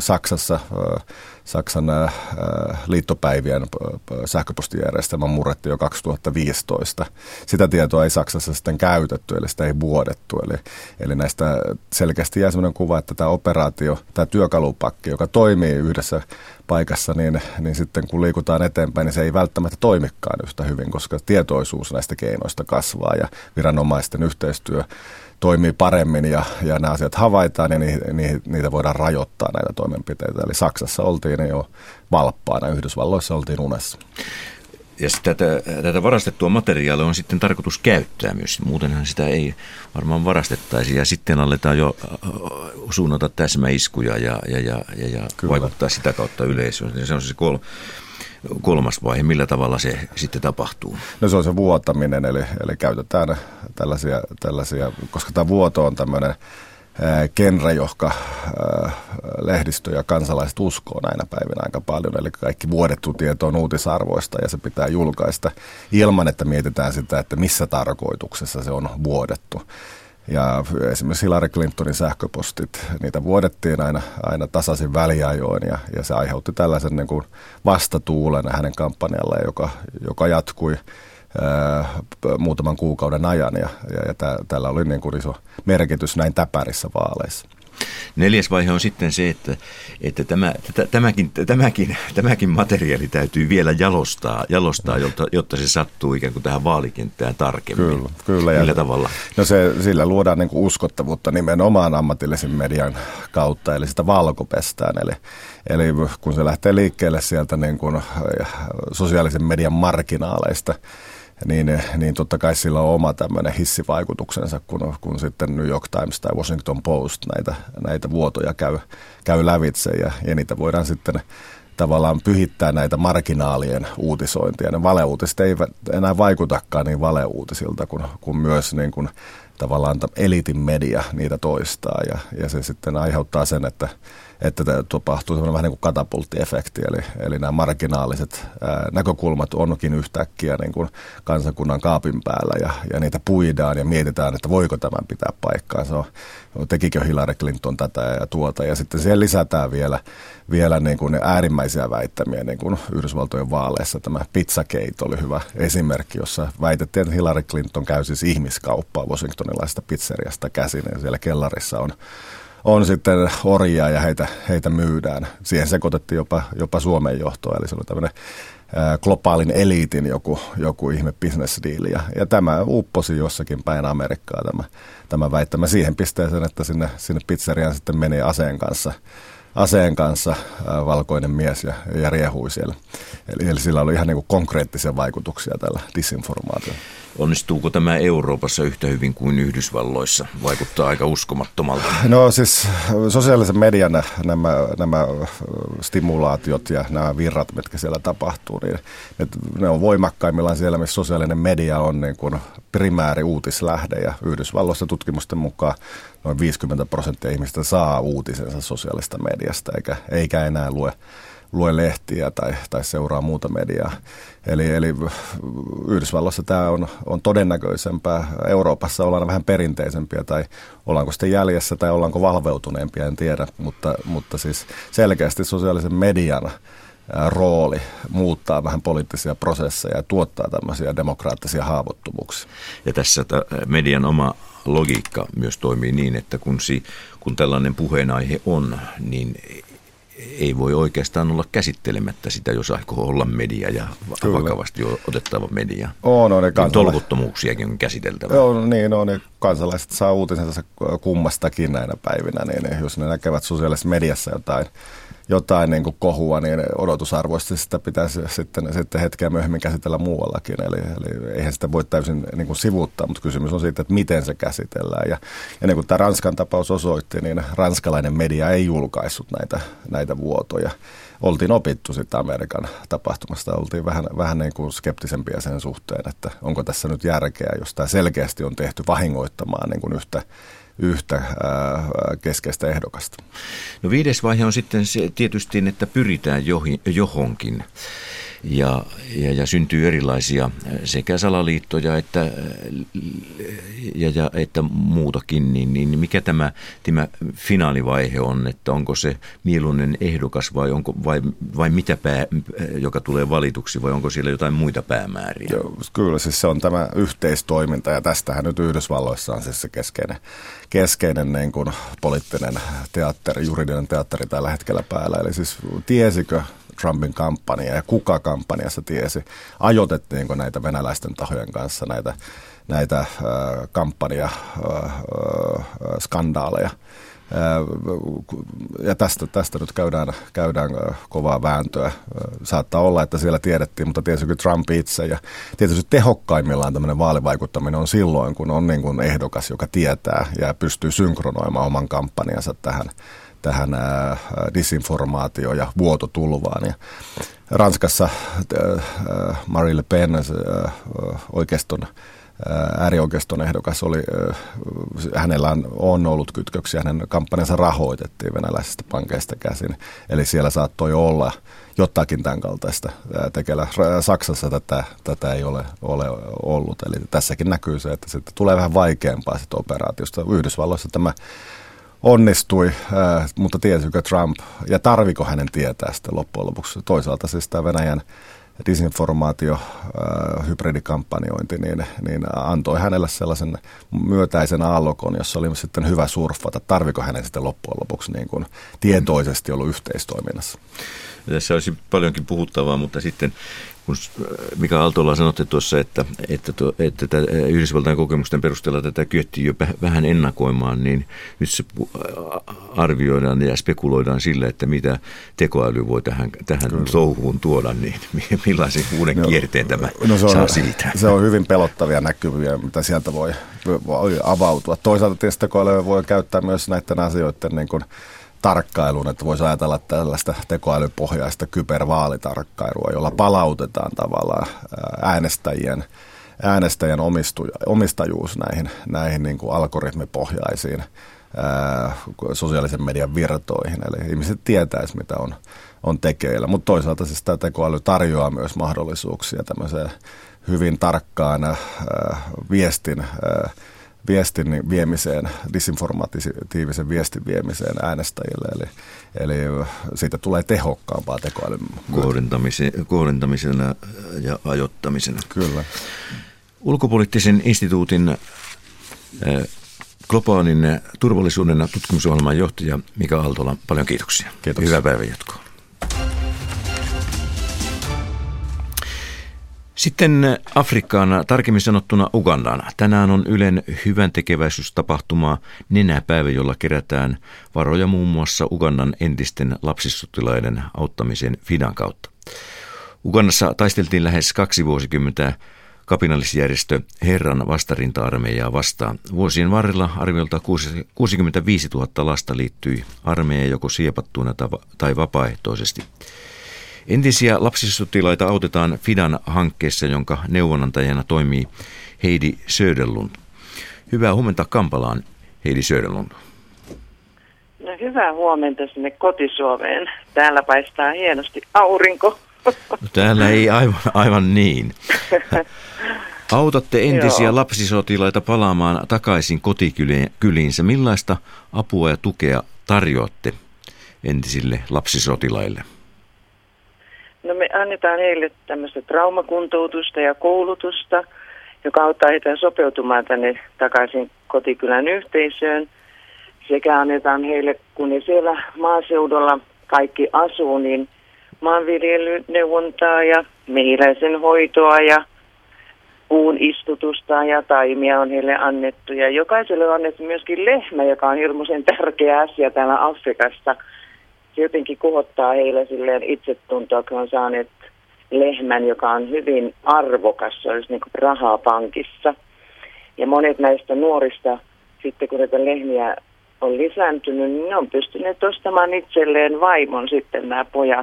Saksan liittopäivien sähköpostijärjestelmän murretti jo 2015. Sitä tietoa ei Saksassa sitten käytetty, eli sitä ei vuodettu. Eli näistä selkeästi jää sellainen kuva, että tämä operaatio, tämä työkalupakki, joka toimii yhdessä paikassa, niin sitten kun liikutaan eteenpäin, niin se ei välttämättä toimikaan yhtä hyvin, koska tietoisuus näistä keinoista kasvaa ja viranomaisten yhteistyö toimii paremmin ja nämä asiat havaitaan ja niitä voidaan rajoittaa näitä toimenpiteitä. Eli Saksassa oltiin jo valppaana, Yhdysvalloissa oltiin unessa. Ja tätä varastettua materiaalia on sitten tarkoitus käyttää myös. Muutenhan sitä ei varmaan varastettaisi ja sitten aletaan jo suunnata täsmäiskuja ja vaikuttaa sitä kautta yleisöön. Se on se kolmas vaihe. Millä tavalla se sitten tapahtuu? No se on se vuotaminen, eli käytetään tällaisia, koska tämä vuoto on tämmöinen genre, johon lehdistö ja kansalaiset uskoo näinä päivinä aika paljon. Eli kaikki vuodettu tieto on uutisarvoista ja se pitää julkaista ilman, että mietitään sitä, että missä tarkoituksessa se on vuodettu. Ja esimerkiksi Hillary Clintonin sähköpostit, niitä vuodettiin aina tasaisin väliajoin ja se aiheutti tällaisen niin kuin vastatuulen hänen kampanjalleen, joka jatkui muutaman kuukauden ajan ja tällä oli niin kuin iso merkitys näin täpärissä vaaleissa. Neljäs vaihe on sitten se, että tämäkin materiaali täytyy vielä jalostaa jotta se sattuu ikään kuin tähän vaalikenttään tarkemmin. Kyllä. Millä tavalla? No sillä luodaan niin kuin uskottavuutta nimenomaan ammatillisen median kautta, eli sitä valkopestään. Eli kun se lähtee liikkeelle sieltä niin kuin sosiaalisen median marginaaleista, niin totta kai sillä on oma tämmöinen hissivaikutuksensa, kun sitten New York Times tai Washington Post näitä vuotoja käy lävitse ja niitä voidaan sitten tavallaan pyhittää näitä marginaalien uutisointia. Ne valeuutiset eivät enää vaikutakaan niin valeuutisilta, kun myös niin kuin tavallaan eliitin media niitä toistaa ja se sitten aiheuttaa sen, että että tapahtuu semmoinen vähän niin kuin katapulttiefekti, eli nämä marginaaliset näkökulmat onkin yhtäkkiä niin kuin kansakunnan kaapin päällä ja niitä puidaan ja mietitään, että voiko tämän pitää paikkaansa. Tekikö Hillary Clinton tätä ja tuota, ja sitten siihen lisätään vielä niin kuin äärimmäisiä väittämiä, niin kuin Yhdysvaltojen vaaleissa. Tämä Pizzagate oli hyvä esimerkki, jossa väitettiin, että Hillary Clinton käy siis ihmiskauppaa washingtonilaisesta pizzeriasta käsin, ja siellä kellarissa on sitten orjia ja heitä myydään. Siihen sekoitettiin jopa Suomen johtoa, eli se oli tämmöinen globaalin eliitin joku ihme business-diili. Ja tämä upposi jossakin päin Amerikkaa tämä väittämä siihen pisteeseen, että sinne pizzeriaan sitten meni aseen kanssa valkoinen mies ja riehui siellä. Eli sillä oli ihan niin kuin konkreettisia vaikutuksia tällä disinformaatiolla. Onnistuuko tämä Euroopassa yhtä hyvin kuin Yhdysvalloissa? Vaikuttaa aika uskomattomalta. No siis sosiaalisen median nämä stimulaatiot ja nämä virrat, mitkä siellä tapahtuu, niin ne on voimakkaimmillaan siellä, missä sosiaalinen media on niin kuin primääri uutislähde. Ja Yhdysvalloissa tutkimusten mukaan noin 50% ihmistä saa uutisensa sosiaalista mediasta, eikä enää lue lehtiä tai seuraa muuta mediaa. Eli Yhdysvalloissa tämä on todennäköisempää. Euroopassa ollaan vähän perinteisempiä, tai ollaanko sitten jäljessä tai ollaanko valveutuneempia, en tiedä. Mutta siis selkeästi sosiaalisen median rooli muuttaa vähän poliittisia prosesseja ja tuottaa tämmöisiä demokraattisia haavoittuvuuksia. Ja tässä median oma logiikka myös toimii niin, että kun tällainen puheenaihe on, niin ei voi oikeastaan olla käsittelemättä sitä, jos aikoo olla media ja vakavasti otettava media. Niin tolkuttomuuksiakin on käsiteltävä. Joo, niin on. Kansalaiset saa uutisensa kummastakin näinä päivinä, niin jos ne näkevät sosiaalisessa mediassa jotain niin kuin kohua, niin odotusarvoisesti sitä pitäisi sitten hetkeä myöhemmin käsitellä muuallakin. Eli eihän sitä voi täysin niin kuin sivuuttaa, mutta kysymys on siitä, että miten se käsitellään. Ja niin kuin tämä Ranskan tapaus osoitti, niin ranskalainen media ei julkaissut näitä vuotoja. Oltiin opittu sitten Amerikan tapahtumasta, oltiin vähän niin kuin skeptisempiä sen suhteen, että onko tässä nyt järkeä, jos tämä selkeästi on tehty vahingoittamaan niin kuin yhtä keskeistä ehdokasta. No 5. vaihe on sitten se tietysti, että pyritään johonkin ja syntyy erilaisia sekä salaliittoja että muutakin, niin mikä tämä finaalivaihe on, että onko se mieluinen ehdokas vai mitä joka tulee valituksi, vai onko siellä jotain muita päämääriä? Joo, kyllä, siis se on tämä yhteistoiminta, ja tästähän nyt Yhdysvalloissa on siis se keskeinen niin kuin poliittinen teatteri, juridinen teatteri tällä hetkellä päällä. Eli siis tiesikö Trumpin kampanja ja kuka kampanjassa tiesi, ajoitettiinko näitä venäläisten tahojen kanssa näitä kampanjaskandaaleja. Ja tästä nyt käydään kovaa vääntöä. Saattaa olla, että siellä tiedettiin, mutta tietysti Trump itse. Ja tietysti tehokkaimmillaan tämmöinen vaalivaikuttaminen on silloin, kun on niin kuin ehdokas, joka tietää ja pystyy synkronoimaan oman kampanjansa tähän disinformaatio- ja vuototulvaan. Ja Ranskassa Marine Le Pen, äärioikeiston ehdokas, hänellä on ollut kytköksiä, hänen kampanjansa rahoitettiin venäläisistä pankeista käsin, eli siellä saattoi olla jotakin tämän kaltaista tekeillä. Saksassa tätä ei ole ollut, eli tässäkin näkyy se, että sitten tulee vähän vaikeampaa sitä operaatiosta. Yhdysvalloissa tämä onnistui, mutta tiesikö Trump ja tarviko hänen tietää sitten loppujen lopuksi? Toisaalta siis tämä Venäjän disinformaatio, hybridikampanjointi, niin antoi hänelle sellaisen myötäisen aallokon, jossa oli sitten hyvä surffata. Tarviko hänen sitten loppujen lopuksi niin kuin tietoisesti ollut yhteistoiminnassa? Tässä olisi paljonkin puhuttavaa, mutta sitten kun Mika Aaltola sanotte tuossa, että Yhdysvaltain kokemusten perusteella tätä kyettiin jo vähän ennakoimaan, niin nyt se arvioidaan ja spekuloidaan sillä, että mitä tekoäly voi tähän touhuun tuoda, niin millaisen uuden kierteen tämä saa siitä. Se on hyvin pelottavia näkyviä, mitä sieltä voi avautua. Toisaalta tietysti tekoäly voi käyttää myös näiden asioiden niin kuin tarkkailuun, että voisi ajatella tällaista tekoälypohjaista kybervaalitarkkailua, jolla palautetaan tavallaan äänestäjien äänestäjän omistajuus näihin niin kuin algoritmipohjaisiin sosiaalisen median virtoihin. Eli ihmiset tietäisi, mitä on tekeillä. Mutta toisaalta siis tämä tekoäly tarjoaa myös mahdollisuuksia tämmöiseen hyvin tarkkaan viestin viemiseen, disinformatiivisen viestin viemiseen äänestäjille. Eli siitä tulee tehokkaampaa tekoälyn kohdentamisena ja ajoittamisena. Kyllä. Ulkopoliittisen instituutin globaalin turvallisuuden tutkimusohjelman johtaja Mika Aaltola, paljon kiitoksia. Kiitoksia. Hyvää päivänjatkoa. Sitten Afrikkaan, tarkemmin sanottuna Ugandaan. Tänään on Ylen hyväntekeväisyystapahtumaa Nenäpäivä, jolla kerätään varoja muun muassa Ugandan entisten lapsisotilaiden auttamiseen Fidan kautta. Ugandassa taisteltiin lähes 2 vuosikymmentä kapinallisjärjestö Herran vastarinta-armeijaa vastaan. Vuosien varrella arviolta 65 000 lasta liittyi armeijaan joko siepattuina tai vapaaehtoisesti. Entisiä lapsisotilaita autetaan Fidan hankkeessa, jonka neuvonantajana toimii Heidi Söderlund. Hyvää huomenta Kampalaan, Heidi Söderlund. No, hyvää huomenta sinne kotisuomeen. Täällä paistaa hienosti aurinko. No, täällä ei aivan niin. Autatte entisiä lapsisotilaita palaamaan takaisin kotikyliinsä. Millaista apua ja tukea tarjoatte entisille lapsisotilaille? No, me annetaan heille tämmöistä traumakuntoutusta ja koulutusta, joka auttaa heitä sopeutumaan tänne takaisin kotikylän yhteisöön. Sekä annetaan heille, kun he siellä maaseudulla kaikki asuu, niin maanviljelyneuvontaa ja mehiläisen hoitoa ja puun istutusta ja taimia on heille annettu. Ja jokaiselle on annettu myöskin lehmä, joka on hirmuisen tärkeä asia täällä Afrikassa. Se jotenkin kohottaa heille silleen itsetuntoa, kun on saaneet lehmän, joka on hyvin arvokas. Se olisi niin kuin rahaa pankissa. Ja monet näistä nuorista, sitten kun näitä lehmiä on lisääntynyt, niin ne on pystyneet ostamaan itselleen vaimon sitten nämä pojat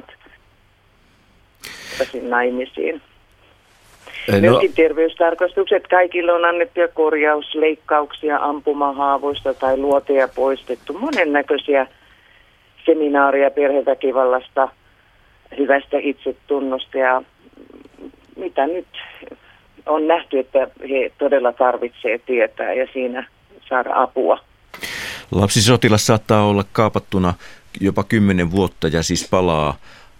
naimisiin. Myöskin terveystarkastukset. Kaikille on annettu korjausleikkauksia ampumahaavoista tai luoteja poistettu. Monennäköisiä seminaaria perheväkivallasta, hyvästä itsetunnosta ja mitä nyt on nähty, että he todella tarvitsevat tietää ja siinä saada apua. Lapsisotilas saattaa olla kaapattuna jopa 10 vuotta ja siis palaa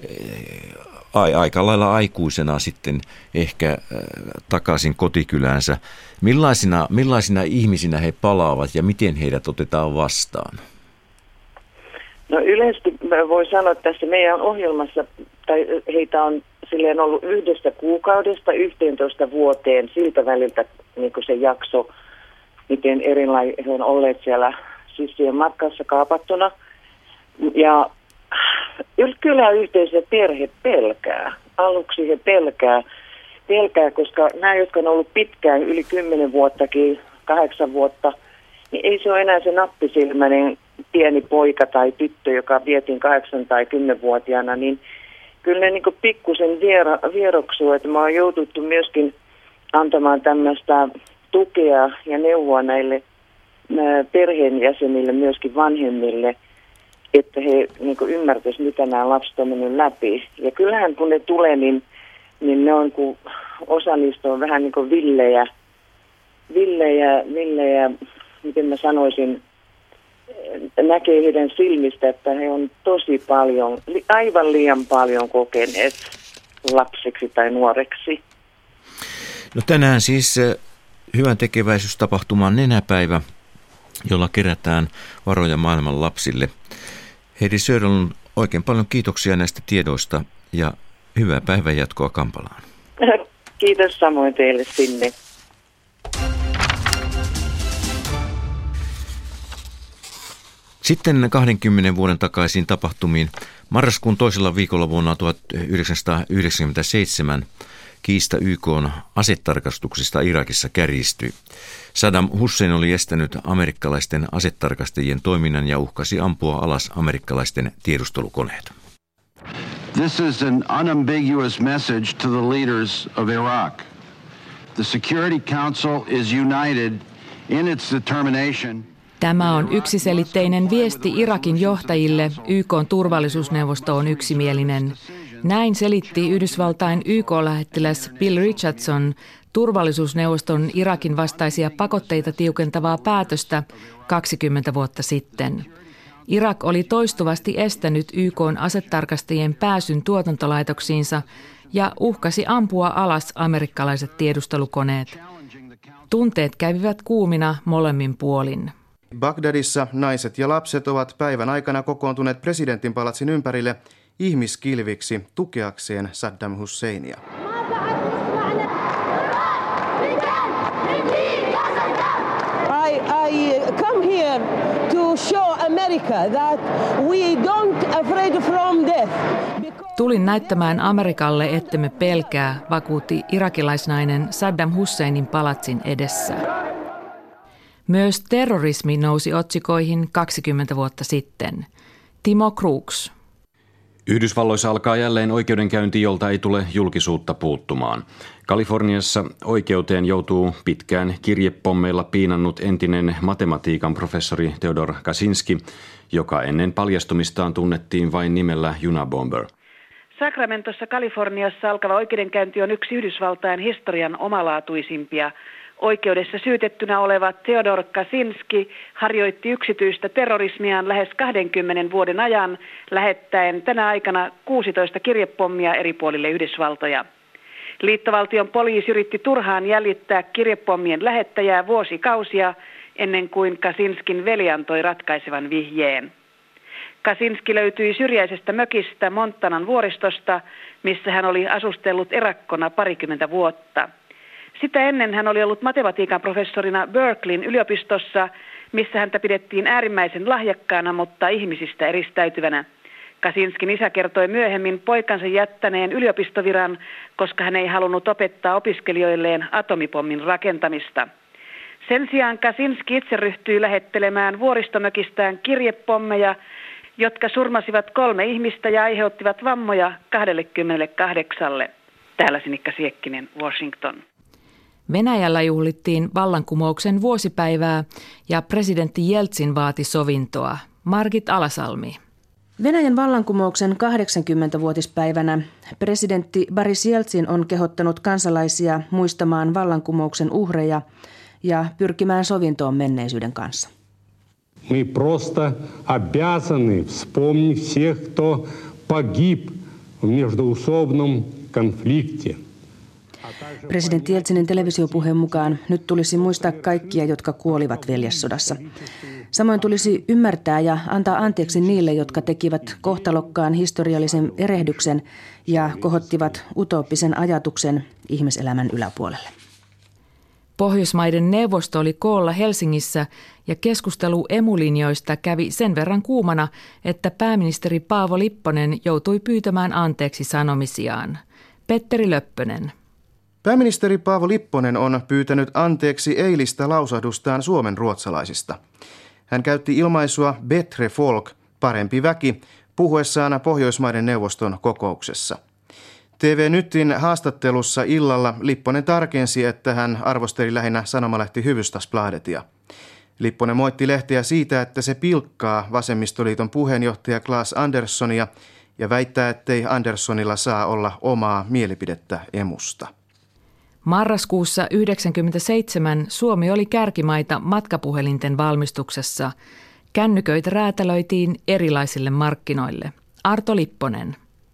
aika lailla sitten ehkä takaisin kotikyläänsä. Millaisina ihmisinä he palaavat ja miten heidät otetaan vastaan? No yleisesti voi sanoa, että tässä meidän ohjelmassa, tai heitä on silleen ollut 1 kuukaudesta 11 vuoteen siltä väliltä niin kuin se jakso, miten erilaisia he on olleet siellä sissien matkassa kaapattuna. Ja kyläyhteisö perhe pelkää. Aluksi he pelkää, koska nämä, jotka on ollut pitkään, yli 10 vuottakin, 8 vuotta, niin ei se ole enää se nappisilmäinen pieni poika tai tyttö, joka vietiin 8- tai 10-vuotiaana, niin kyllä ne niin kuin pikkusen vieroksuu, että me on jouduttu myöskin antamaan tämmöistä tukea ja neuvoa näille perheenjäsenille, myöskin vanhemmille, että he niin kuin ymmärtäisivät, mitä nämä lapset on mennyt läpi. Ja kyllähän kun ne tulee, niin ne on, kun osa niistä on vähän niin kuin villejä, miten mä sanoisin, näkee heidän silmistä, että he on tosi paljon, aivan liian paljon kokeneet lapseksi tai nuoreksi. No tänään siis hyvän tekeväisyystapahtuman Nenäpäivä, jolla kerätään varoja maailman lapsille. Heidi Söderlund, oikein paljon kiitoksia näistä tiedoista ja hyvää päivänjatkoa Kampalaan. Kiitos samoin teille sinne. Sitten 20 vuoden takaisiin tapahtumiin. Marraskuun toisella viikolla vuonna 1997 kiista YK:n asetarkastuksista Irakissa kärjistyi. Saddam Hussein oli estänyt amerikkalaisten asetarkastajien toiminnan ja uhkasi ampua alas amerikkalaisten tiedustelukoneet. This is an unambiguous message to the leaders of Iraq. The Security Council is united in its determination. Tämä on yksiselitteinen viesti Irakin johtajille. YK:n turvallisuusneuvosto on yksimielinen. Näin selitti Yhdysvaltain YK-lähettiläs Bill Richardson turvallisuusneuvoston Irakin vastaisia pakotteita tiukentavaa päätöstä 20 vuotta sitten. Irak oli toistuvasti estänyt YK:n asetarkastajien pääsyn tuotantolaitoksiinsa ja uhkasi ampua alas amerikkalaiset tiedustelukoneet. Tunteet kävivät kuumina molemmin puolin. Bagdadissa naiset ja lapset ovat päivän aikana kokoontuneet presidentinpalatsin ympärille ihmiskilviksi tukeakseen Saddam Husseinia. I come here to show America that we don't afraid from death. Tulin näyttämään Amerikalle, ettemme pelkää, vakuutti irakilaisnainen Saddam Husseinin palatsin edessä. Myös terrorismi nousi otsikoihin 20 vuotta sitten. Timo Crooks. Yhdysvalloissa alkaa jälleen oikeudenkäynti, jolta ei tule julkisuutta puuttumaan. Kaliforniassa oikeuteen joutuu pitkään kirjepommeilla piinannut entinen matematiikan professori Theodor Kaczynski, joka ennen paljastumistaan tunnettiin vain nimellä Unabomber. Sacramentossa Kaliforniassa alkava oikeudenkäynti on yksi Yhdysvaltain historian omalaatuisimpia. Oikeudessa syytettynä oleva Theodor Kaczynski harjoitti yksityistä terrorismiaan lähes 20 vuoden ajan, lähettäen tänä aikana 16 kirjepommia eri puolille Yhdysvaltoja. Liittovaltion poliisi yritti turhaan jäljittää kirjepommien lähettäjää vuosikausia ennen kuin Kaczynskin veli antoi ratkaisevan vihjeen. Kaczynski löytyi syrjäisestä mökistä Montanan vuoristosta, missä hän oli asustellut erakkona 20 vuotta. Sitä ennen hän oli ollut matematiikan professorina Berkeleyn yliopistossa, missä häntä pidettiin äärimmäisen lahjakkaana, mutta ihmisistä eristäytyvänä. Kaczynskin isä kertoi myöhemmin poikansa jättäneen yliopistoviran, koska hän ei halunnut opettaa opiskelijoilleen atomipommin rakentamista. Sen sijaan Kaczynski itse ryhtyi lähettelemään vuoristomökistään kirjepommeja, jotka surmasivat 3 ihmistä ja aiheuttivat vammoja 28. Täällä Sinikka Siekkinen, Washington. Venäjällä juhlittiin vallankumouksen vuosipäivää ja presidentti Jeltsin vaati sovintoa. Margit Alasalmi. Venäjän vallankumouksen 80-vuotispäivänä presidentti Boris Jeltsin on kehottanut kansalaisia muistamaan vallankumouksen uhreja ja pyrkimään sovintoon menneisyyden kanssa. Мы просто обязаны вспомнить всех, кто погиб в междоусобном конфликте. Presidentti Jeltsinin televisiopuheen mukaan nyt tulisi muistaa kaikkia, jotka kuolivat veljessodassa. Samoin tulisi ymmärtää ja antaa anteeksi niille, jotka tekivät kohtalokkaan historiallisen erehdyksen ja kohottivat utooppisen ajatuksen ihmiselämän yläpuolelle. Pohjoismaiden neuvosto oli koolla Helsingissä ja keskustelu emulinjoista kävi sen verran kuumana, että pääministeri Paavo Lipponen joutui pyytämään anteeksi sanomisiaan. Petteri Löppönen. Pääministeri Paavo Lipponen on pyytänyt anteeksi eilistä lausahdustaan suomen ruotsalaisista. Hän käytti ilmaisua bättre folk, parempi väki, puhuessaan Pohjoismaiden neuvoston kokouksessa. TV Nytin haastattelussa illalla Lipponen tarkensi, että hän arvosteli lähinnä sanomalehti Hufvudstadsbladetia. Lipponen moitti lehteä siitä, että se pilkkaa vasemmistoliiton puheenjohtaja Claes Anderssonia ja väittää, ettei Anderssonilla saa olla omaa mielipidettä emusta. Marraskuussa 1997 Suomi oli kärkimaita matkapuhelinten valmistuksessa. Kännyköitä räätälöitiin erilaisille markkinoille. Arto Lipponen.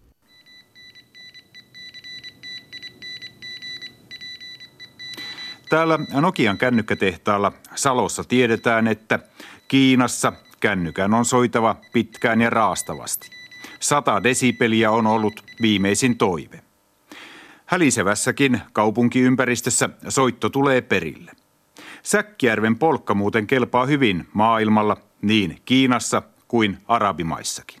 Täällä Nokian kännykkätehtaalla Salossa tiedetään, että Kiinassa kännykän on soitava pitkään ja raastavasti. 100 desibeliä on ollut viimeisin toive. Hälisevässäkin kaupunkiympäristössä soitto tulee perille. Säkkijärven polkka muuten kelpaa hyvin maailmalla, niin Kiinassa kuin arabimaissakin.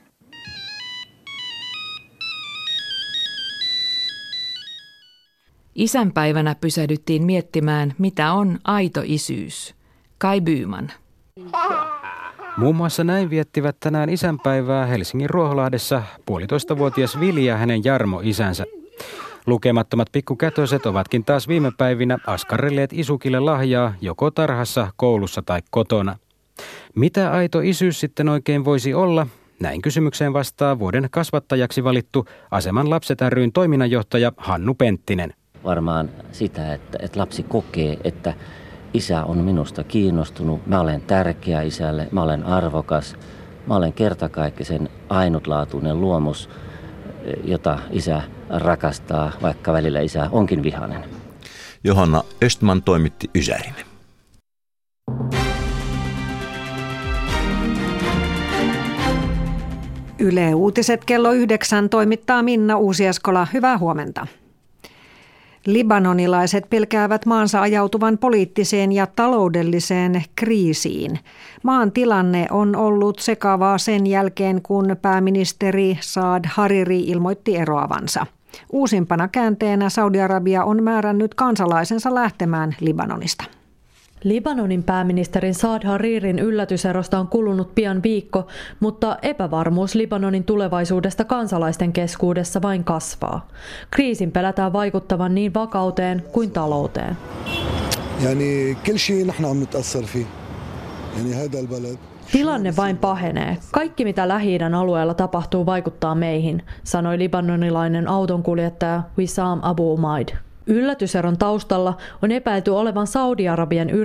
Isänpäivänä pysähdyttiin miettimään, mitä on aito isyys. Kai Byman. Muun muassa näin viettivät tänään isänpäivää Helsingin Ruoholahdessa 1,5-vuotias Vili ja hänen Jarmo isänsä. Lukemattomat pikkukätöset ovatkin taas viime päivinä askarrelleet isukille lahjaa joko tarhassa, koulussa tai kotona. Mitä aito isyys sitten oikein voisi olla? Näin kysymykseen vastaa vuoden kasvattajaksi valittu Aseman lapset ry:n toiminnanjohtaja Hannu Penttinen. Varmaan sitä, että lapsi kokee, että isä on minusta kiinnostunut, mä olen tärkeä isälle, mä olen arvokas, mä olen kertakaikkisen ainutlaatuinen luomus, jota isä rakastaa, vaikka välillä isä onkin vihainen. Johanna Östman toimitti Ysärin. Yle Uutiset kello 9 toimittaa Minna Uusiaskola. Hyvää huomenta. Libanonilaiset pelkäävät maansa ajautuvan poliittiseen ja taloudelliseen kriisiin. Maan tilanne on ollut sekavaa sen jälkeen, kun pääministeri Saad Hariri ilmoitti eroavansa. Uusimpana käänteenä Saudi-Arabia on määrännyt kansalaisensa lähtemään Libanonista. Libanonin pääministerin Saad Haririn yllätyserosta on kulunut pian viikko, mutta epävarmuus Libanonin tulevaisuudesta kansalaisten keskuudessa vain kasvaa. Kriisin pelätään vaikuttavan niin vakauteen kuin talouteen. Tilanne vain pahenee. Kaikki mitä Lähi-idän alueella tapahtuu vaikuttaa meihin, sanoi libanonilainen autonkuljettaja Wissam Abu Umaid. Yllätyseron taustalla on epäilty olevan Saudi-Arabian